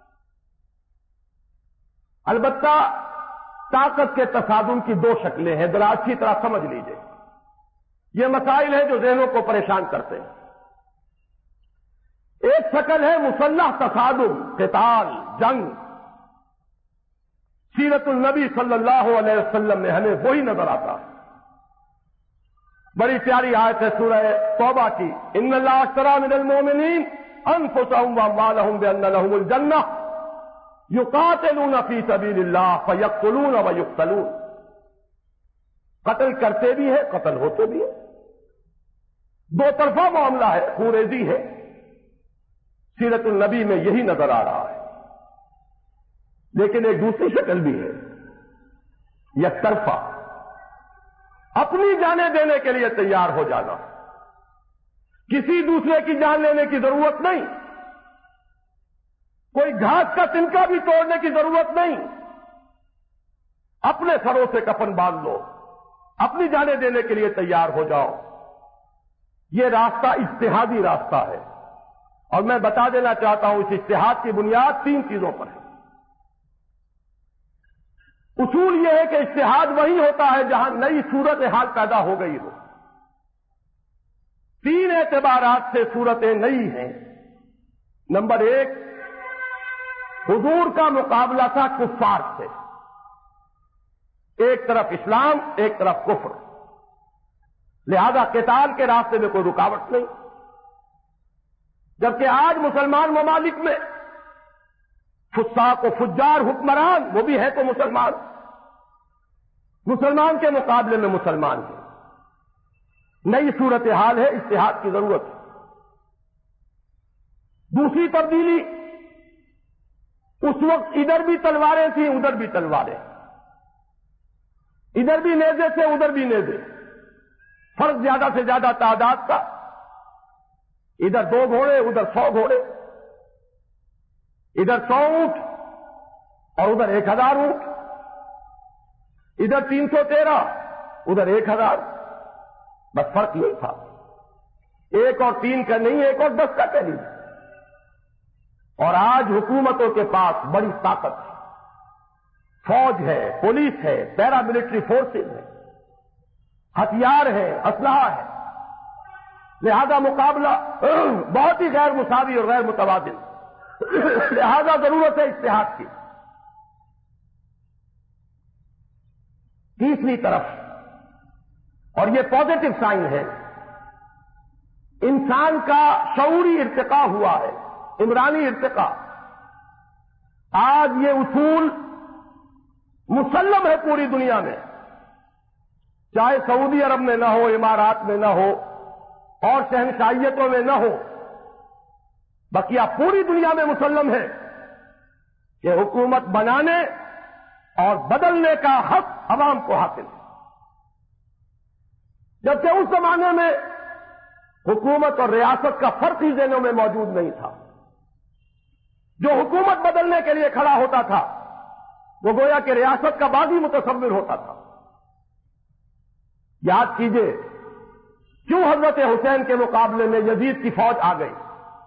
البتہ طاقت کے تصادم کی دو شکلیں ہیں، ذرا اچھی طرح سمجھ لیجئے، یہ مسائل ہیں جو ذہنوں کو پریشان کرتے ہیں۔ ایک شکل ہے مسلح تصادم، قتال، جنگ، سیرت النبی صلی اللہ علیہ وسلم میں ہمیں وہی نظر آتا ہے. بڑی پیاری آیت ہے سورہ توبہ کی، ان اللہ اشتری من المؤمنین انفسهم واموالهم بان لهم الجنہ یقاتلون فی سبیل اللہ فیقتلون ویقتلون. قتل کرتے بھی ہے، قتل ہوتے بھی ہے، دو طرفہ معاملہ ہے، خوریزی ہے. سیرت النبی میں یہی نظر آ رہا ہے. لیکن ایک دوسری شکل بھی ہے، یک طرفہ اپنی جانیں دینے کے لیے تیار ہو جانا، کسی دوسرے کی جان لینے کی ضرورت نہیں، کوئی گھاس کا تنکا بھی توڑنے کی ضرورت نہیں. اپنے سروں سے کفن باندھ لو، اپنی جانیں دینے کے لیے تیار ہو جاؤ. یہ راستہ اجتہادی راستہ ہے، اور میں بتا دینا چاہتا ہوں اس اجتہاد کی بنیاد تین چیزوں پر ہے. اصول یہ ہے کہ اجتہاد وہی ہوتا ہے جہاں نئی صورت حال پیدا ہو گئی ہو. تین اعتبارات سے صورتیں نئی ہیں. نمبر ایک، حضور کا مقابلہ تھا کفار سے، ایک طرف اسلام ایک طرف کفر، لہذا قتال کے راستے میں کوئی رکاوٹ نہیں. جبکہ آج مسلمان ممالک میں فساق و فجار حکمران، وہ بھی ہے تو مسلمان، مسلمان کے مقابلے میں مسلمان ہیں. نئی صورتحال ہے، اجتہاد کی ضرورت ہے. دوسری تبدیلی، اس وقت ادھر بھی تلواریں تھیں ادھر بھی تلواریں، ادھر بھی نیزے تھے ادھر بھی نیزے، فرق زیادہ سے زیادہ تعداد کا، ادھر دو گھوڑے ادھر سو گھوڑے، ادھر سو اونٹ اور ادھر ایک ہزار اونٹ، ادھر تین سو تیرہ ادھر ایک ہزار. بس فرق نہیں تھا، ایک اور تین کا نہیں، ایک اور دس کا کہہ لیجیے. اور آج حکومتوں کے پاس بڑی طاقت ہے، فوج ہے، پولیس ہے، پیرا ملٹری فورسز ہے، ہتھیار ہے، اسلحہ ہے. لہذا مقابلہ بہت ہی غیر مساوی اور غیر متبادل. لہذا ضرورت ہے اجتہاد کی. تیسری طرف، اور یہ پازیٹو سائن ہے، انسان کا شعوری ارتقاء ہوا ہے، عمرانی ارتقاء. آج یہ اصول مسلم ہے پوری دنیا میں، چاہے سعودی عرب میں نہ ہو، امارات میں نہ ہو، اور شہنشاہیتوں میں نہ ہو، بقیہ پوری دنیا میں مسلم ہے کہ حکومت بنانے اور بدلنے کا حق عوام کو حاصل ہے. جبکہ اس زمانے میں حکومت اور ریاست کا فرق ہی ذہنوں میں موجود نہیں تھا. جو حکومت بدلنے کے لیے کھڑا ہوتا تھا وہ گویا کہ ریاست کا باغی متصور ہوتا تھا. یاد کیجئے کیوں حضرت حسین کے مقابلے میں یزید کی فوج آ گئی.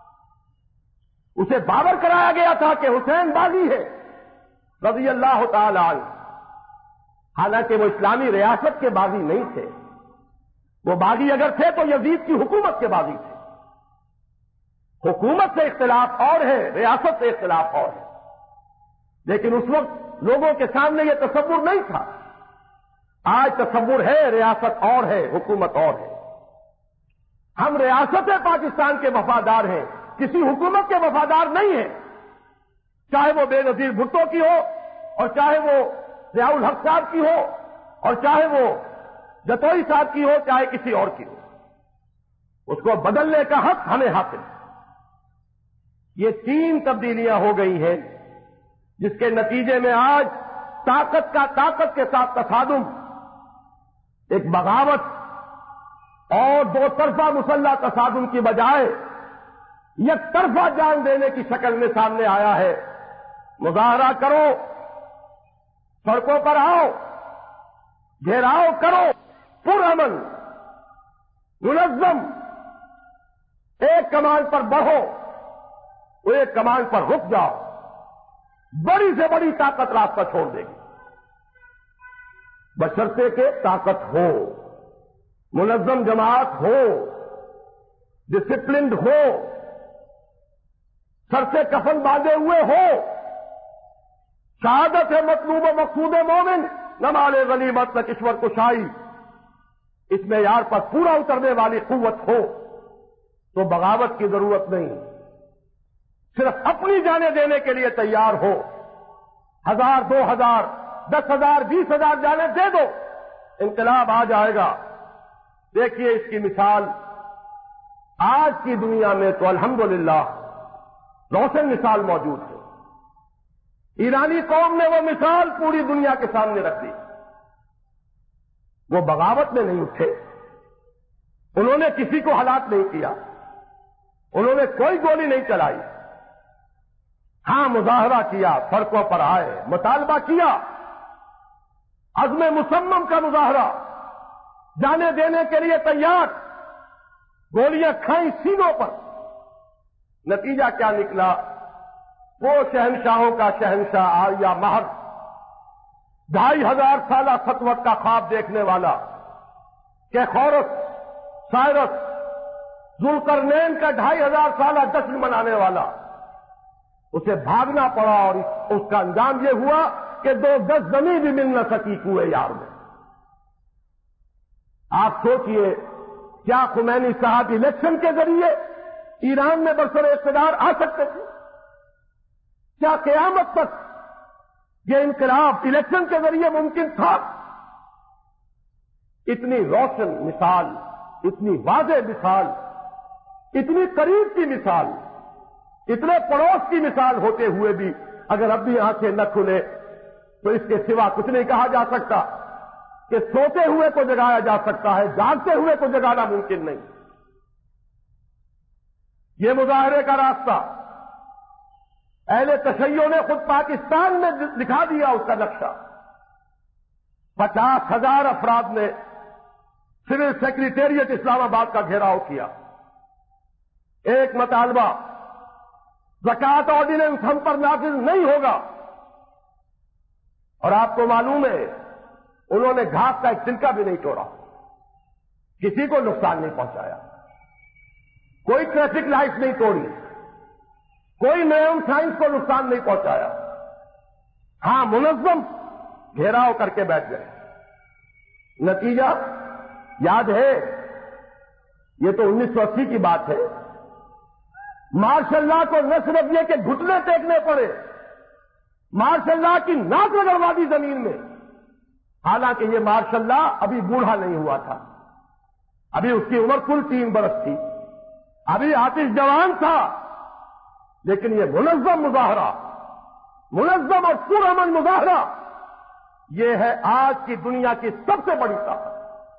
اسے باور کرایا گیا تھا کہ حسین باغی ہے رضی اللہ تعالی عنہ، حالانکہ وہ اسلامی ریاست کے باغی نہیں تھے. وہ باغی اگر تھے تو یزید کی حکومت کے باغی تھے. حکومت سے اختلاف اور ہے، ریاست سے اختلاف اور ہے. لیکن اس وقت لوگوں کے سامنے یہ تصور نہیں تھا. آج تصور ہے، ریاست اور ہے، حکومت اور ہے. ہم ریاست پاکستان کے وفادار ہیں، کسی حکومت کے وفادار نہیں ہیں، چاہے وہ بے نظیر بھٹو کی ہو، اور چاہے وہ ضیاء الحق صاحب کی ہو، اور چاہے وہ جتوئی صاحب کی ہو، چاہے کسی اور کی ہو. اس کو بدلنے کا حق ہمیں حاصل ہے. یہ تین تبدیلیاں ہو گئی ہیں جس کے نتیجے میں آج طاقت کا طاقت کے ساتھ تصادم، ایک بغاوت اور دو طرفہ مسلح تصادم کی بجائے یک طرفہ جان دینے کی شکل میں سامنے آیا ہے. مظاہرہ کرو، سڑکوں پر آؤ، گھیراؤ کرو، پرامن منظم ایک کمان پر بڑھو، ایک کمان پر رک جاؤ. بڑی سے بڑی طاقت راستہ چھوڑ دے گی، بشرطے کہ طاقت ہو، منظم جماعت ہو، ڈسپلنڈ ہو، سر سے کفن باندھے ہوئے ہو. شہادت ہے مطلوب و مقصود مومن، نہ مال غنیمت نہ کشور کشائی، اس معیار پر پورا اترنے والی قوت ہو تو بغاوت کی ضرورت نہیں، صرف اپنی جانیں دینے کے لیے تیار ہو، ہزار دو ہزار دس ہزار بیس ہزار جانیں دے دو، انقلاب آ جائے گا۔ دیکھیے اس کی مثال آج کی دنیا میں تو الحمدللہ روشن مثال موجود ہے۔ ایرانی قوم نے وہ مثال پوری دنیا کے سامنے رکھ دی۔ وہ بغاوت میں نہیں اٹھے، انہوں نے کسی کو ہلاک نہیں کیا، انہوں نے کوئی گولی نہیں چلائی، ہاں مظاہرہ کیا، سڑکوں پر آئے، مطالبہ کیا، عزم مصمم کا مظاہرہ، جانے دینے کے لیے تیار، گولیاں کھائیں سینوں پر۔ نتیجہ کیا نکلا؟ وہ شہنشاہوں کا شہنشاہ آریہ مہر، ڈھائی ہزار سالہ سطوت کا خواب دیکھنے والا، کہ خورس سائرس ذوالقرنین کا ڈھائی ہزار سالہ جشن منانے والا، اسے بھاگنا پڑا اور اس کا انجام یہ ہوا کہ دو گز زمین بھی مل نہ سکی کوئے یار میں۔ آپ سوچئے کیا خمینی صاحب الیکشن کے ذریعے ایران میں برسر اقتدار آ سکتے تھے؟ کیا قیامت تک یہ انقلاب الیکشن کے ذریعے ممکن تھا؟ اتنی روشن مثال، اتنی واضح مثال، اتنی قریب کی مثال، اتنے پڑوس کی مثال ہوتے ہوئے بھی اگر اب بھی آنکھیں نہ کھلے تو اس کے سوا کچھ نہیں کہا جا سکتا کہ سوتے ہوئے کو جگایا جا سکتا ہے، جاگتے ہوئے کو جگانا ممکن نہیں۔ یہ مظاہرے کا راستہ اہل تشیع نے خود پاکستان میں دکھا دیا، اس کا نقشہ۔ پچاس ہزار افراد نے سول سیکریٹریٹ اسلام آباد کا گھیراؤ کیا۔ ایک مطالبہ، زکوٰۃ آرڈیننس ہم پر نافذ نہیں ہوگا، اور آپ کو معلوم ہے انہوں نے گھاس کا ایک تنکا بھی نہیں توڑا، کسی کو نقصان نہیں پہنچایا، کوئی ٹریفک لائٹ نہیں توڑی، کوئی نیون سائنس کو نقصان نہیں پہنچایا، ہاں منظم گھیراؤ کر کے بیٹھ گئے۔ نتیجہ یاد ہے، یہ تو انیس سو اسی کی بات ہے، مارشل لا کو نہ صرف یہ کہ گھٹنے ٹیکنے پڑے، مارشل لا کی ناک رگڑوا دی زمین میں، حالانکہ یہ مارشل لا ابھی بوڑھا نہیں ہوا تھا، ابھی اس کی عمر کل تین برس تھی، ابھی آتش جوان تھا، لیکن یہ منظم مظاہرہ، منظم اور پرامن مظاہرہ، یہ ہے آج کی دنیا کی سب سے بڑی طاقت۔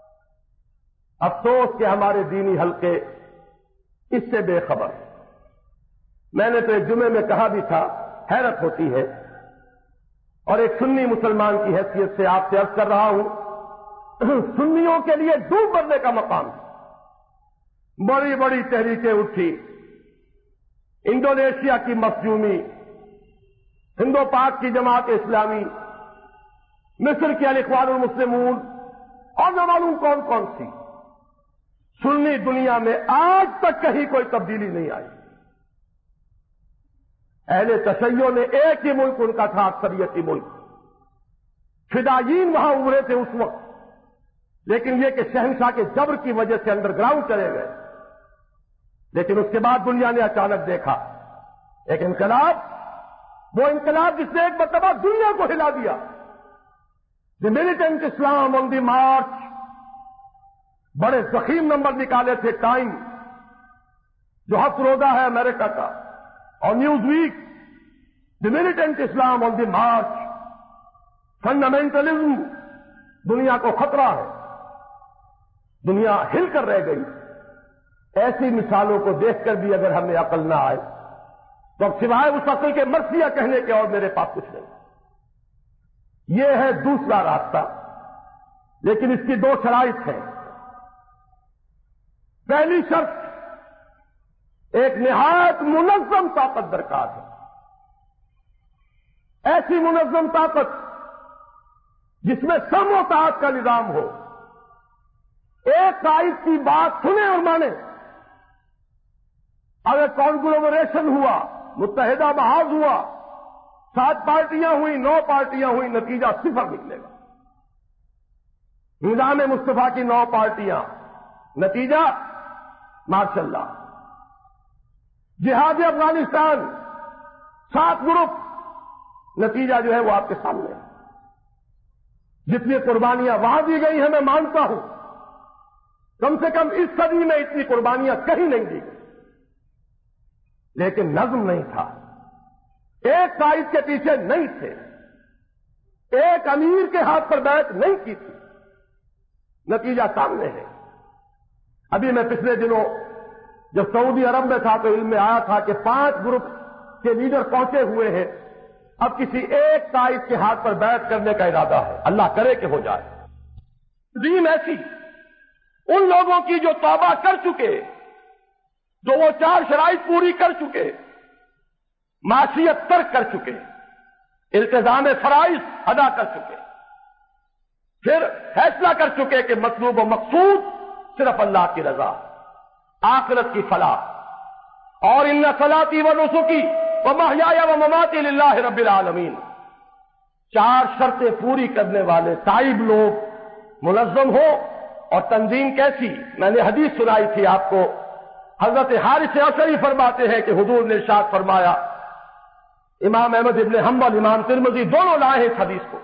افسوس کہ ہمارے دینی حلقے اس سے بے خبر۔ میں نے تو ایک جمعے میں کہا بھی تھا، حیرت ہوتی ہے، اور ایک سنی مسلمان کی حیثیت سے آپ سے عرض کر رہا ہوں، سنیوں کے لیے ڈوب مرنے کا مقام ہے۔ بڑی بڑی تحریکیں اٹھی، انڈونیشیا کی مخزومی، ہندو پاک کی جماعت اسلامی، مصر کے الاخوان المسلمون، اور نہ معلوم کون کون سی۔ سنی دنیا میں آج تک کہیں کوئی تبدیلی نہیں آئی۔ اہل تشیع نے ایک ہی ملک ان کا تھا، اکثریتی ملک، فدائیین وہاں ابھرے تھے اس وقت، لیکن یہ کہ شہنشاہ کے جبر کی وجہ سے انڈر گراؤنڈ چلے گئے۔ لیکن اس کے بعد دنیا نے اچانک دیکھا ایک انقلاب، وہ انقلاب جس نے ایک مرتبہ دنیا کو ہلا دیا، دی ملیٹنٹ اسلام آن دی مارچ۔ بڑے ضخیم نمبر نکالے تھے ٹائم، جو ہفت روزہ ہے امریکہ کا، اور نیوز ویک، دی ملیٹنٹ اسلام آن دی مارچ، فنڈامنٹلزم دنیا کو خطرہ ہے، دنیا ہل کر رہ گئی۔ ایسی مثالوں کو دیکھ کر بھی اگر ہمیں عقل نہ آئے تو اب سوائے اس عقل کے مرثیہ کہنے کے اور میرے پاس کچھ نہیں۔ یہ ہے دوسرا راستہ، لیکن اس کی دو شرائط ہیں۔ پہلی شرط، ایک نہایت منظم طاقت درکار ہے، ایسی منظم طاقت جس میں سم و طاعت کا نظام ہو، ایک قائد کی بات سنے اور مانے۔ اگر کانگلومریشن ہوا، متحدہ محاذ ہوا، سات پارٹیاں ہوئی، نو پارٹیاں ہوئی، نتیجہ صفر نکلے گا۔ نظام مصطفیٰ کی نو پارٹیاں، نتیجہ ماشاء اللہ۔ جہاد افغانستان سات گروپ، نتیجہ جو ہے وہ آپ کے سامنے ہے۔ جتنی قربانیاں وہاں دی گئی ہیں میں مانتا ہوں، کم سے کم اس صدی میں اتنی قربانیاں کہیں نہیں دی گئی، لیکن نظم نہیں تھا، ایک قائد کے پیچھے نہیں تھے، ایک امیر کے ہاتھ پر بیعت نہیں کی تھی، نتیجہ سامنے ہے۔ ابھی میں پچھلے دنوں جب سعودی عرب میں تھا تو علم میں آیا تھا کہ پانچ گروپ کے لیڈر پہنچے ہوئے ہیں، اب کسی ایک قائد کے ہاتھ پر بیعت کرنے کا ارادہ ہے، اللہ کرے کہ ہو جائے۔ تنظیم ایسی ان لوگوں کی جو توبہ کر چکے، جو وہ چار شرائط پوری کر چکے، معصیت ترک کر چکے، التزام فرائض ادا کر چکے، پھر فیصلہ کر چکے کہ مطلوب و مقصود صرف اللہ کی رضا، آخرت کی فلاح، اور ان صلاتی و نسکی و محیای و مماتی للہ رب العالمین، چار شرطیں پوری کرنے والے تائب لوگ منظم ہو۔ اور تنظیم کیسی؟ میں نے حدیث سنائی تھی آپ کو، حضرت حارث عشری فرماتے ہیں کہ حضور نے ارشاد فرمایا، امام احمد ابن حنبل، امام ترمذی دونوں لائے ہیں اس حدیث کو،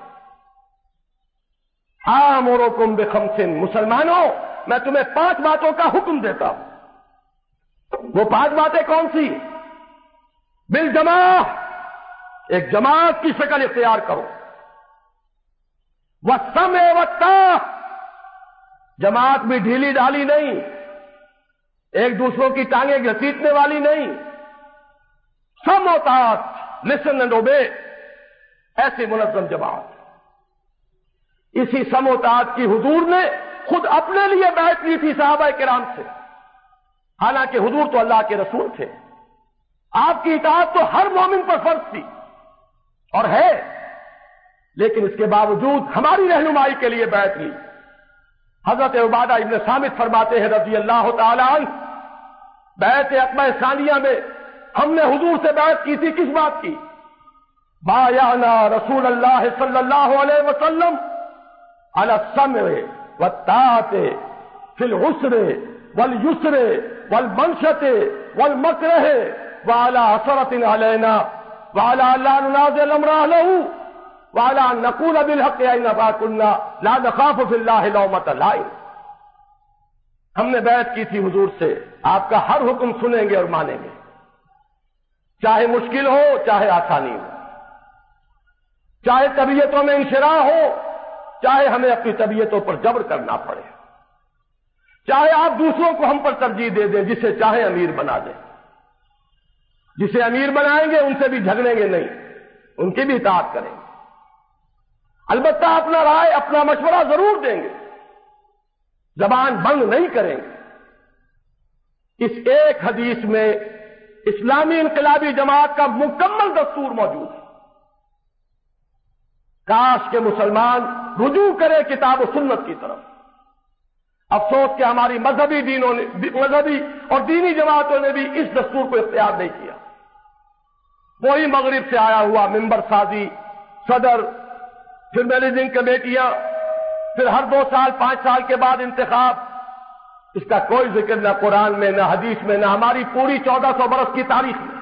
آمرکم بخمس، مسلمانوں میں تمہیں پانچ باتوں کا حکم دیتا ہوں۔ وہ پانچ باتیں کون سی؟ بالجماع، ایک جماعت کی شکل اختیار کرو، والسمع والطاعہ، جماعت بھی ڈھیلی ڈالی نہیں، ایک دوسروں کی ٹانگیں گھسیٹنے والی نہیں، سم و طاعت، لسن اینڈ اوبے، ایسی منظم جماعت۔ اسی سم و طاعت کی حضور نے خود اپنے لیے بیعت لی تھی صحابہ کرام سے، حالانکہ حضور تو اللہ کے رسول تھے، آپ کی اطاعت تو ہر مومن پر فرض تھی اور ہے، لیکن اس کے باوجود ہماری رہنمائی کے لیے بیعت لی۔ حضرت عبادہ ابن صامت فرماتے ہیں رضی اللہ تعالی عنہ، بیعت عقبہ ثانیہ میں ہم نے حضور سے بیعت کی تھی، کس بات کی؟ بایعنا رسول اللہ صلی اللہ علیہ وسلم علی السمع والطاعۃ فی العسر والیسر والمنشۃ والمکرہ وعلی حسرۃ علینا وعلی لا ننازع الامر اہلہ وعلی ان نقول بالحق اینما کنا لا نخاف فی اللہ لومۃ لائم۔ ہم نے بیعت کی تھی حضور سے، آپ کا ہر حکم سنیں گے اور مانیں گے، چاہے مشکل ہو چاہے آسانی ہو، چاہے طبیعتوں میں انشراح ہو چاہے ہمیں اپنی طبیعتوں پر جبر کرنا پڑے، چاہے آپ دوسروں کو ہم پر ترجیح دے دیں، جسے چاہے امیر بنا دیں، جسے امیر بنائیں گے ان سے بھی جھگڑیں گے نہیں، ان کی بھی اطاعت کریں گے، البتہ اپنا رائے اپنا مشورہ ضرور دیں گے، زبان بند نہیں کریں گے۔ اس ایک حدیث میں اسلامی انقلابی جماعت کا مکمل دستور موجود ہے۔ کاش کہ مسلمان رجوع کرے کتاب و سنت کی طرف۔ افسوس کہ ہماری مذہبی دینوں نے مذہبی اور دینی جماعتوں نے بھی اس دستور کو اختیار نہیں کیا۔ وہی مغرب سے آیا ہوا ممبر سازی، صدر، پھر مینیجنگ کمیٹیاں، پھر ہر دو سال پانچ سال کے بعد انتخاب، اس کا کوئی ذکر نہ قرآن میں نہ حدیث میں نہ ہماری پوری چودہ سو برس کی تاریخ میں۔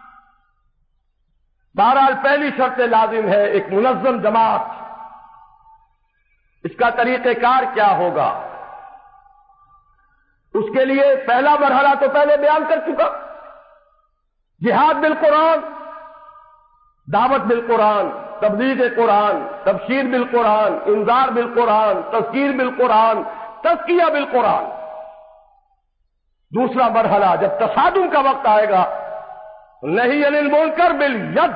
بہرحال پہلی شرط لازم ہے ایک منظم جماعت۔ اس کا طریقہ کار کیا ہوگا؟ اس کے لیے پہلا مرحلہ تو پہلے بیان کر چکا، جہاد بالقرآن، دعوت بالقرآن، تبلیغ قرآن، تبشیر بالقرآن، انذار بالقرآن، تذکیر بالقرآن، تزکیہ بالقرآن۔ دوسرا مرحلہ جب تصادم کا وقت آئے گا، نہی عن المنکر بالید۔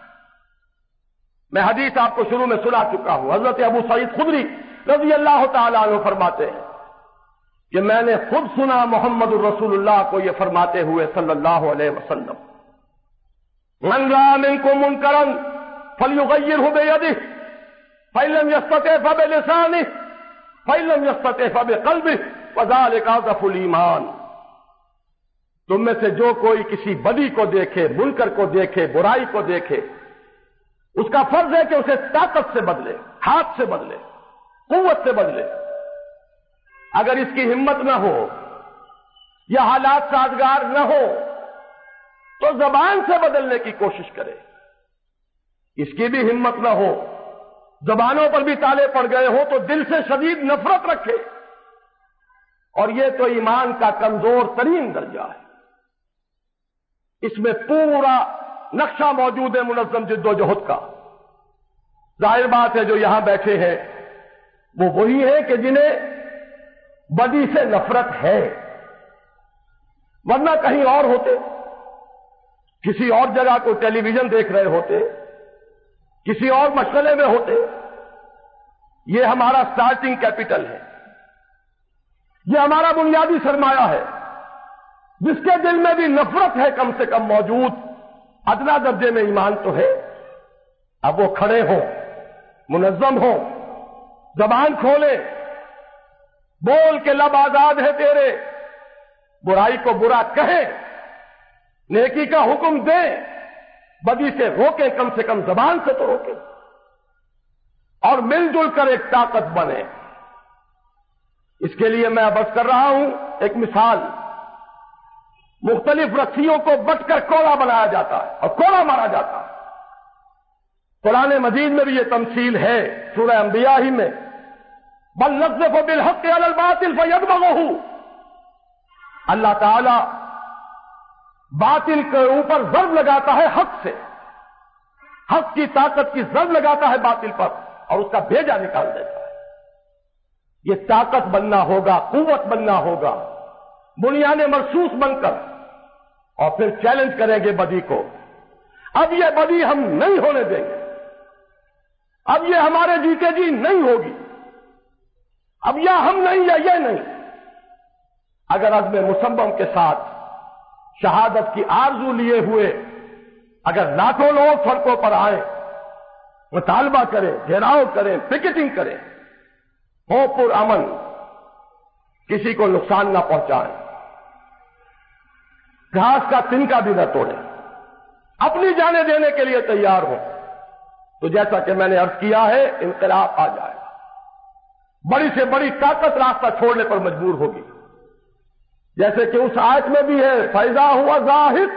میں حدیث آپ کو شروع میں سنا چکا ہوں، حضرت ابو سعید خدری رضی اللہ تعالیٰ عنہ فرماتے ہیں کہ میں نے خود سنا محمد الرسول اللہ کو یہ فرماتے ہوئے صلی اللہ علیہ وسلم، من رأى منكم منكرا فليغيره بيده فإن لم يستطع فبلسانه فإن لم يستطع فبقلبه وذلك أضعف الإيمان۔ تم میں سے جو کوئی کسی بدی کو دیکھے، منکر کو دیکھے، برائی کو دیکھے، اس کا فرض ہے کہ اسے طاقت سے بدلے، ہاتھ سے بدلے، قوت سے بدلے۔ اگر اس کی ہمت نہ ہو یا حالات سازگار نہ ہو تو زبان سے بدلنے کی کوشش کرے۔ اس کی بھی ہمت نہ ہو، زبانوں پر بھی تالے پڑ گئے ہوں تو دل سے شدید نفرت رکھے، اور یہ تو ایمان کا کمزور ترین درجہ ہے۔ اس میں پورا نقشہ موجود ہے منظم جد و جہد کا۔ ظاہر بات ہے جو یہاں بیٹھے ہیں وہ وہی ہیں کہ جنہیں بدی سے نفرت ہے، ورنہ کہیں اور ہوتے، کسی اور جگہ کو ٹیلی ویژن دیکھ رہے ہوتے، کسی اور مشغلے میں ہوتے۔ یہ ہمارا سٹارٹنگ کیپٹل ہے، یہ ہمارا بنیادی سرمایہ ہے۔ جس کے دل میں بھی نفرت ہے کم سے کم موجود، ادنا درجے میں ایمان تو ہے، اب وہ کھڑے ہوں، منظم ہوں، زبان کھولیں، بول کے لب آزاد ہے تیرے، برائی کو برا کہیں، نیکی کا حکم دیں، بدی سے روکیں، کم سے کم زبان سے تو روکیں، اور مل جل کر ایک طاقت بنے۔ اس کے لیے میں عرض کر رہا ہوں ایک مثال، مختلف رسیوں کو بٹ کر کوڑا بنایا جاتا ہے اور کوڑا مارا جاتا ہے۔ قرآن مجید میں بھی یہ تمثیل ہے، سورہ انبیاء ہی میں، بل نقذف بالحق علی الباطل فیدمغہ۔ اللہ تعالی باطل کے اوپر ضرب لگاتا ہے حق سے، حق کی طاقت کی ضرب لگاتا ہے باطل پر اور اس کا بھیجا نکال دیتا ہے۔ یہ طاقت بننا ہوگا، قوت بننا ہوگا، بنیان مرصوص بن کر، اور پھر چیلنج کریں گے بدی کو۔ اب یہ بدی ہم نہیں ہونے دیں گے، اب یہ ہمارے جیتے جی نہیں ہوگی، اب یا ہم نہیں یا یہ نہیں۔ اگر عزم مصمم کے ساتھ شہادت کی آرزو لیے ہوئے اگر لاکھوں لوگ سڑکوں پر آئیں، مطالبہ کریں، گھیراؤ کریں، پکیٹنگ کریں، ہو پر امن، کسی کو نقصان نہ پہنچائیں، گھاس کا تنکا بھی نہ توڑیں، اپنی جانیں دینے کے لیے تیار ہوں، تو جیسا کہ میں نے عرض کیا ہے انقلاب آ جائے گا۔ بڑی سے بڑی طاقت راستہ چھوڑنے پر مجبور ہوگی، جیسے کہ اس آیت میں بھی ہے فیضا ہوا ظاہر۔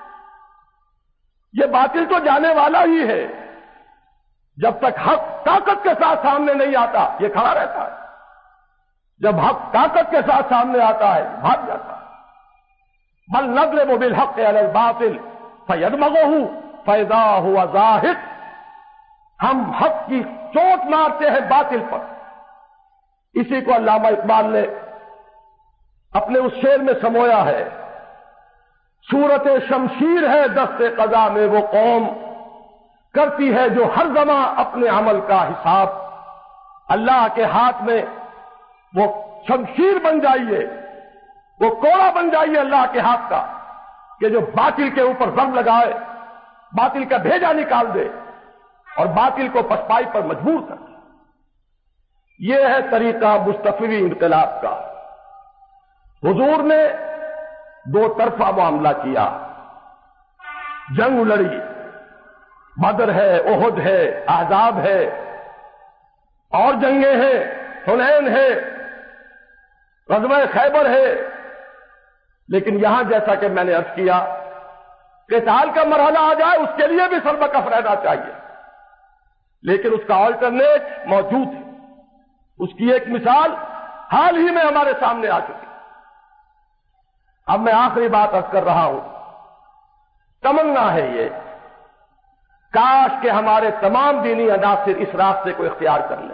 یہ باطل تو جانے والا ہی ہے، جب تک حق طاقت کے ساتھ سامنے نہیں آتا یہ کھڑا رہتا ہے، جب حق طاقت کے ساتھ سامنے آتا ہے بھاگ جاتا ہے۔ بل نضرب بالحق علی الباطل فیدمغہ فیضا ہوا ظاہر۔ ہم حق کی چوٹ مارتے ہیں باطل پر۔ اسی کو علامہ اقبال نے اپنے اس شعر میں سمویا ہے، صورت شمشیر ہے دست قضا میں وہ قوم، کرتی ہے جو ہر زماں اپنے عمل کا حساب۔ اللہ کے ہاتھ میں وہ شمشیر بن جائیے، وہ کوڑا بن جائیے اللہ کے ہاتھ کا، کہ جو باطل کے اوپر ضرب لگائے، باطل کا بھیجا نکال دے اور باطل کو پسپائی پر مجبور کر دے۔ یہ ہے طریقہ مصطفی انقلاب کا۔ حضور نے دو طرفہ معاملہ کیا، جنگ لڑی، بدر ہے، احد ہے، احزاب ہے، اور جنگیں ہیں، حنین ہے، غزوہ خیبر ہے، لیکن یہاں جیسا کہ میں نے عرض کیا قتال کا مرحلہ آ جائے اس کے لیے بھی سربکف رہنا چاہیے، لیکن اس کا آلٹرنیٹ موجود ہے۔ اس کی ایک مثال حال ہی میں ہمارے سامنے آ چکی۔ اب میں آخری بات عرض کر رہا ہوں، تمنا ہے یہ، کاش کہ ہمارے تمام دینی عناصر اس راستے کو اختیار کر لیں۔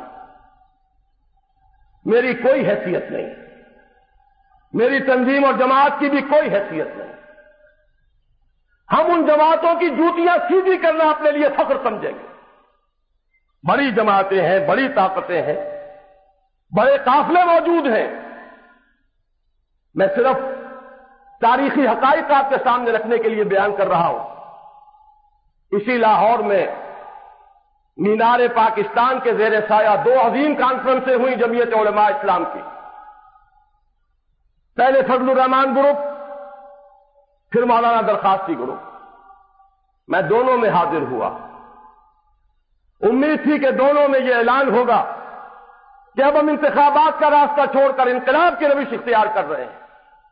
میری کوئی حیثیت نہیں، میری تنظیم اور جماعت کی بھی کوئی حیثیت نہیں، ہم ان جماعتوں کی جوتیاں سیدھی کرنا اپنے لیے فخر سمجھیں گے۔ بڑی جماعتیں ہیں، بڑی طاقتیں ہیں، بڑے قافلے موجود ہیں۔ میں صرف تاریخی حقائق آپ کے سامنے رکھنے کے لیے بیان کر رہا ہوں۔ اسی لاہور میں مینار پاکستان کے زیر سایہ دو عظیم کانفرنسیں ہوئی جمعیت علماء اسلام کی، پہلے فضل الرحمان گروپ، پھر مولانا درخواستی گروپ۔ میں دونوں میں حاضر ہوا۔ امید تھی کہ دونوں میں یہ اعلان ہوگا کہ اب ہم انتخابات کا راستہ چھوڑ کر انقلاب کی روش اختیار کر رہے ہیں۔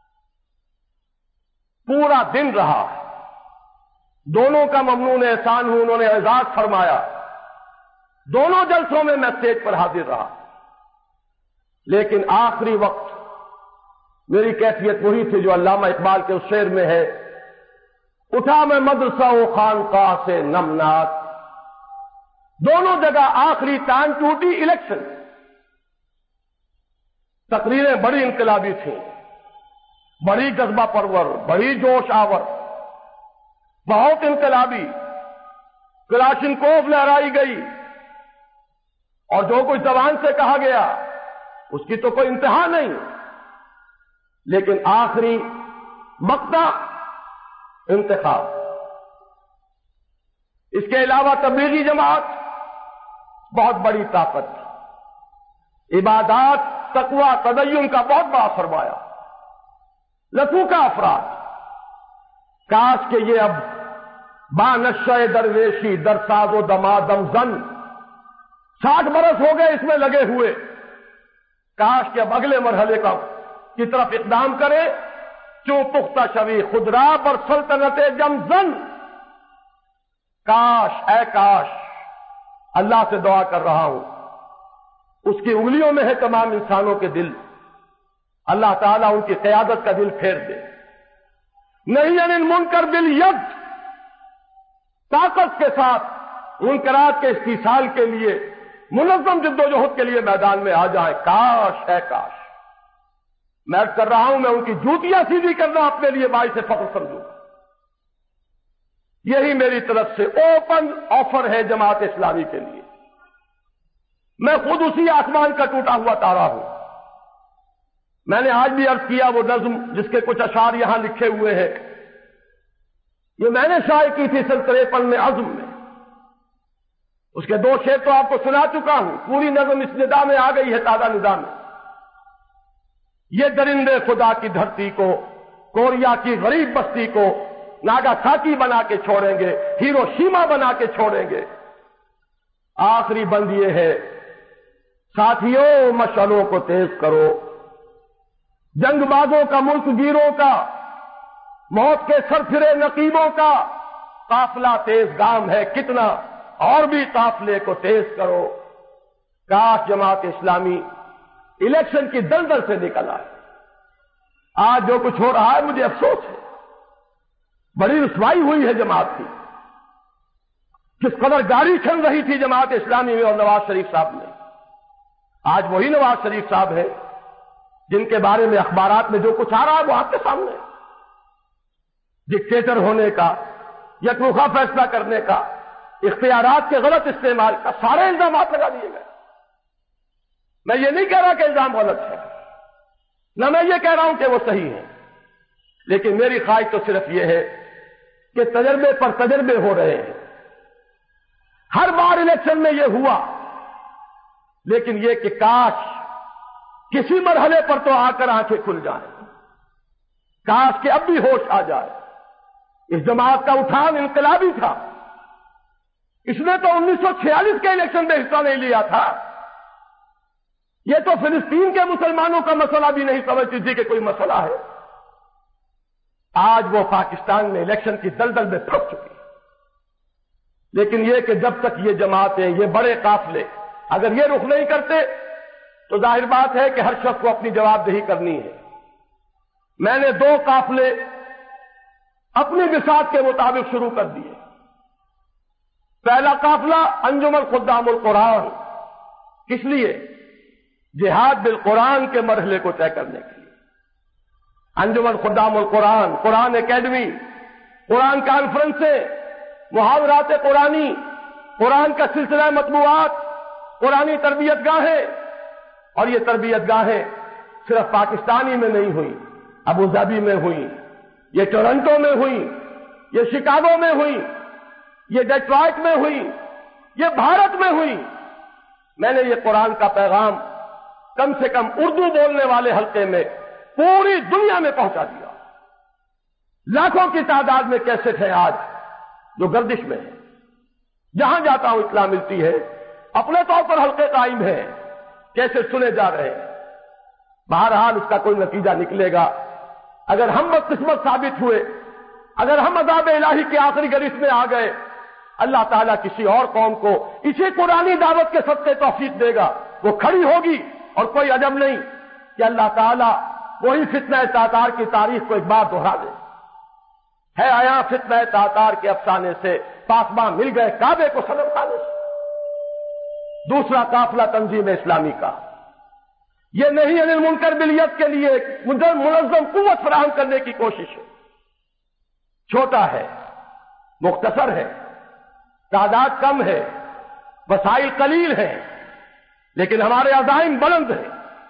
پورا دن رہا، دونوں کا ممنون احسان ہوں، انہوں نے اعزاز فرمایا، دونوں جلسوں میں میں اسٹیج پر حاضر رہا، لیکن آخری وقت میری کیفیت وہی تھی جو علامہ اقبال کے اس شعر میں ہے، اٹھا میں مدرسہ و خانقاہ سے نمناک۔ دونوں جگہ آخری ٹانگ ٹوٹی الیکشن۔ تقریریں بڑی انقلابی تھیں، بڑی جذبہ پرور، بڑی جوش آور، بہت انقلابی، کلاشنکوف لہرائی گئی، اور جو کچھ زبان سے کہا گیا اس کی تو کوئی انتہا نہیں، لیکن آخری مقطع انتخاب۔ اس کے علاوہ تبلیغی جماعت بہت بڑی طاقت، عبادات، تقوی، تدین کا بہت بڑا سرمایہ، لطوکا افراد۔ کاش کہ یہ اب بانشہ درویشی در ساز و دمادم زن، ساٹھ برس ہو گئے اس میں لگے ہوئے، کاش کہ اب اگلے مرحلے کا کی طرف اقدام کرے، چوں پختہ شوی خدرا بر سلطنت جمزن۔ کاش، اے کاش، اللہ سے دعا کر رہا ہوں، اس کی انگلیوں میں ہے تمام انسانوں کے دل، اللہ تعالیٰ ان کی قیادت کا دل پھیر دے۔ نہیں ان منکر بالید، طاقت کے ساتھ منکرات کے استیصال کے لیے منظم جدوجہد کے لیے میدان میں آ جائیں۔ کاش، اے کاش، میں عرض کر رہا ہوں، میں ان کی جوتیاں سیدھی کرنا اپنے لیے باعث فخر سمجھوں۔ یہی میری طرف سے اوپن آفر ہے جماعت اسلامی کے لیے۔ میں خود اسی آسمان کا ٹوٹا ہوا تارا ہوں۔ میں نے آج بھی عرض کیا، وہ نظم جس کے کچھ اشعار یہاں لکھے ہوئے ہیں، یہ میں نے شائع کی تھی سن تریپن میں عزم میں۔ اس کے دو شعر تو آپ کو سنا چکا ہوں، پوری نظم اس ندا میں آ گئی ہے، تازہ ندا میں۔ یہ درندے خدا کی دھرتی کو، کوریا کی غریب بستی کو ناگا ساکی بنا کے چھوڑیں گے، ہیروشیما بنا کے چھوڑیں گے۔ آخری بند یہ ہے، ساتھیوں مشعلوں کو تیز کرو، جنگ بازوں کا، ملک گیروں کا، موت کے سرفرے نقیبوں کا قافلہ تیز گام ہے کتنا، اور بھی قافلے کو تیز کرو۔ کاش جماعت اسلامی الیکشن کی دلدل سے نکل آئے۔ آج جو کچھ ہو رہا ہے مجھے افسوس ہے، بڑی رسوائی ہوئی ہے جماعت کی۔ کس قدر گاڑی چھن رہی تھی جماعت اسلامی میں اور نواز شریف صاحب نے۔ آج وہی نواز شریف صاحب ہیں جن کے بارے میں اخبارات میں جو کچھ آ رہا ہے وہ آپ کے سامنے ہے۔ ڈکٹیٹر ہونے کا، یکروخا فیصلہ کرنے کا، اختیارات کے غلط استعمال کا، سارے الزامات لگا دیے گئے۔ میں یہ نہیں کہہ رہا کہ الزام غلط ہے، نہ میں یہ کہہ رہا ہوں کہ وہ صحیح ہے، لیکن میری خواہش تو صرف یہ ہے کہ تجربے پر تجربے ہو رہے ہیں۔ ہر بار الیکشن میں یہ ہوا، لیکن یہ کہ کاش کسی مرحلے پر تو آ کر آنکھیں کھل جائیں، کاش کہ اب بھی ہوش آ جائے۔ اس جماعت کا اٹھان انقلابی تھا، اس نے تو انیس سو چھیالیس کے الیکشن میں حصہ نہیں لیا تھا۔ یہ تو فلسطین کے مسلمانوں کا مسئلہ بھی نہیں سمجھتی تھی کہ کوئی مسئلہ ہے۔ آج وہ پاکستان میں الیکشن کی دلدل میں پھنس چکی، لیکن یہ کہ جب تک یہ جماعتیں، یہ بڑے قافلے اگر یہ رخ نہیں کرتے تو ظاہر بات ہے کہ ہر شخص کو اپنی جواب دہی کرنی ہے۔ میں نے دو قافلے اپنی بساط کے مطابق شروع کر دیے۔ پہلا قافلہ انجمن خدام القرآن، کس لیے؟ جہاد بالقرآن کے مرحلے کو طے کرنے کے لیے۔ انجمن خدام القرآن، قرآن اکیڈمی، قرآن کانفرنسیں، محاورات قرآنی، قرآن کا سلسلہ مطبوعات، قرآنی تربیت گاہیں، اور یہ تربیت گاہیں صرف پاکستانی میں نہیں ہوئی، ابو ظہبی میں ہوئی، یہ ٹورنٹو میں ہوئی، یہ شکاگو میں ہوئی، یہ ڈیٹرائٹ میں ہوئی، یہ بھارت میں ہوئی۔ میں نے یہ قرآن کا پیغام کم سے کم اردو بولنے والے حلقے میں پوری دنیا میں پہنچا دیا۔ لاکھوں کی تعداد میں کیسٹ ہیں آج جو گردش میں ہیں۔ جہاں جاتا ہوں اطلاع ملتی ہے، اپنے طور پر حلقے قائم ہیں، کیسے سنے جا رہے ہیں۔ بہرحال اس کا کوئی نتیجہ نکلے گا۔ اگر ہم بدقسمت ثابت ہوئے، اگر ہم عذاب الہی کے آخری گریز میں آ گئے، اللہ تعالیٰ کسی اور قوم کو اسی قرآنی دعوت کے صدقے توفیق دے گا، وہ کھڑی ہوگی، اور کوئی عجب نہیں کہ اللہ تعالیٰ وہی فتنہ تاتار کی تاریخ کو ایک بار دہرا دے۔ ہے آیا فتنہ تاتار کے افسانے سے پاسباں مل گئے کعبے کو صنم خانے سے۔ دوسرا قافلہ تنظیم اسلامی کا، یہ نہیں انل منکر بلیت کے لیے منظم قوت فراہم کرنے کی کوشش ہے، چھوٹا ہے، مختصر ہے، تعداد کم ہے، وسائل قلیل ہیں، لیکن ہمارے عزائم بلند ہیں۔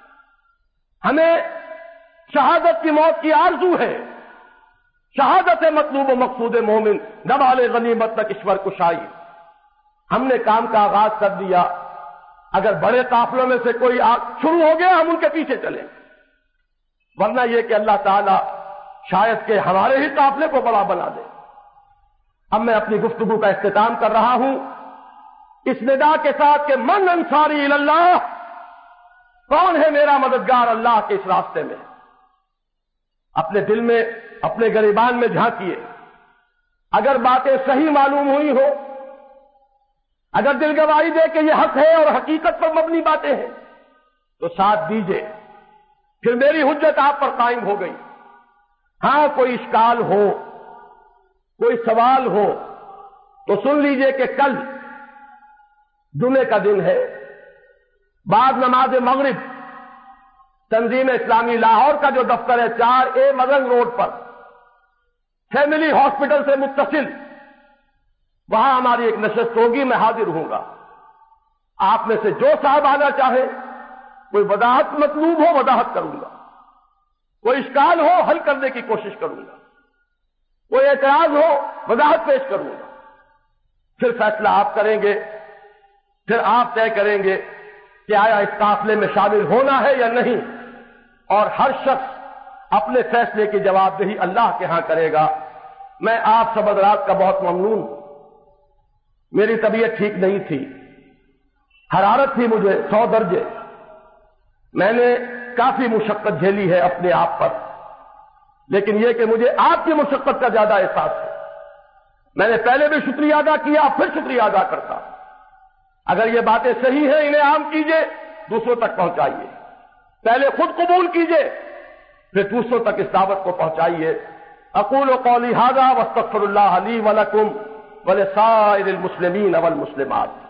ہمیں شہادت کی موت کی آرزو ہے، شہادت مطلوب و مقصود مومن نوال غنیمت تک ایشور کشائی۔ ہم نے کام کا آغاز کر دیا، اگر بڑے قافلوں میں سے کوئی شروع ہو گیا ہم ان کے پیچھے چلیں، ورنہ یہ کہ اللہ تعالیٰ شاید کہ ہمارے ہی قافلے کو بڑا بنا دے۔ اب میں اپنی گفتگو کا اختتام کر رہا ہوں اس ندا کے ساتھ کہ من انصاری اللہ، کون ہے میرا مددگار اللہ کے اس راستے میں؟ اپنے دل میں، اپنے گریبان میں جھانکیے، اگر باتیں صحیح معلوم ہوئی ہو، اگر دل گواہی دے کہ یہ حق ہے اور حقیقت پر مبنی باتیں ہیں تو ساتھ دیجئے، پھر میری حجت آپ پر قائم ہو گئی۔ ہاں کوئی اشکال ہو، کوئی سوال ہو تو سن لیجئے کہ کل جمعے کا دن ہے، بعد نماز مغرب تنظیم اسلامی لاہور کا جو دفتر ہے چار اے مدن روڈ پر فیملی ہاسپٹل سے متصل، وہاں ہماری ایک نشست ہوگی، میں حاضر ہوں گا۔ آپ میں سے جو صاحب آنا چاہے، کوئی وضاحت مطلوب ہو وضاحت کروں گا، کوئی اشکال ہو حل کرنے کی کوشش کروں گا، کوئی اعتراض ہو وضاحت پیش کروں گا، پھر فیصلہ آپ کریں گے، پھر آپ طے کریں گے کہ آیا اس قافلے میں شامل ہونا ہے یا نہیں، اور ہر شخص اپنے فیصلے کی جواب دہی اللہ کے ہاں کرے گا۔ میں آپ سب حضرات کا بہت ممنون ہوں۔ میری طبیعت ٹھیک نہیں تھی، حرارت تھی مجھے سو درجے، میں نے کافی مشقت جھیلی ہے اپنے آپ پر، لیکن یہ کہ مجھے آپ کی مشقت کا زیادہ احساس ہے۔ میں نے پہلے بھی شکریہ ادا کیا، پھر شکریہ ادا کرتا۔ اگر یہ باتیں صحیح ہیں انہیں عام کیجئے، دوسروں تک پہنچائیے، پہلے خود قبول کیجئے، پھر دوسروں تک اس دعوت کو پہنچائیے۔ اقول قولی ھذا واستغفر اللہ لی ولکم ولسائر المسلمین والمسلمات۔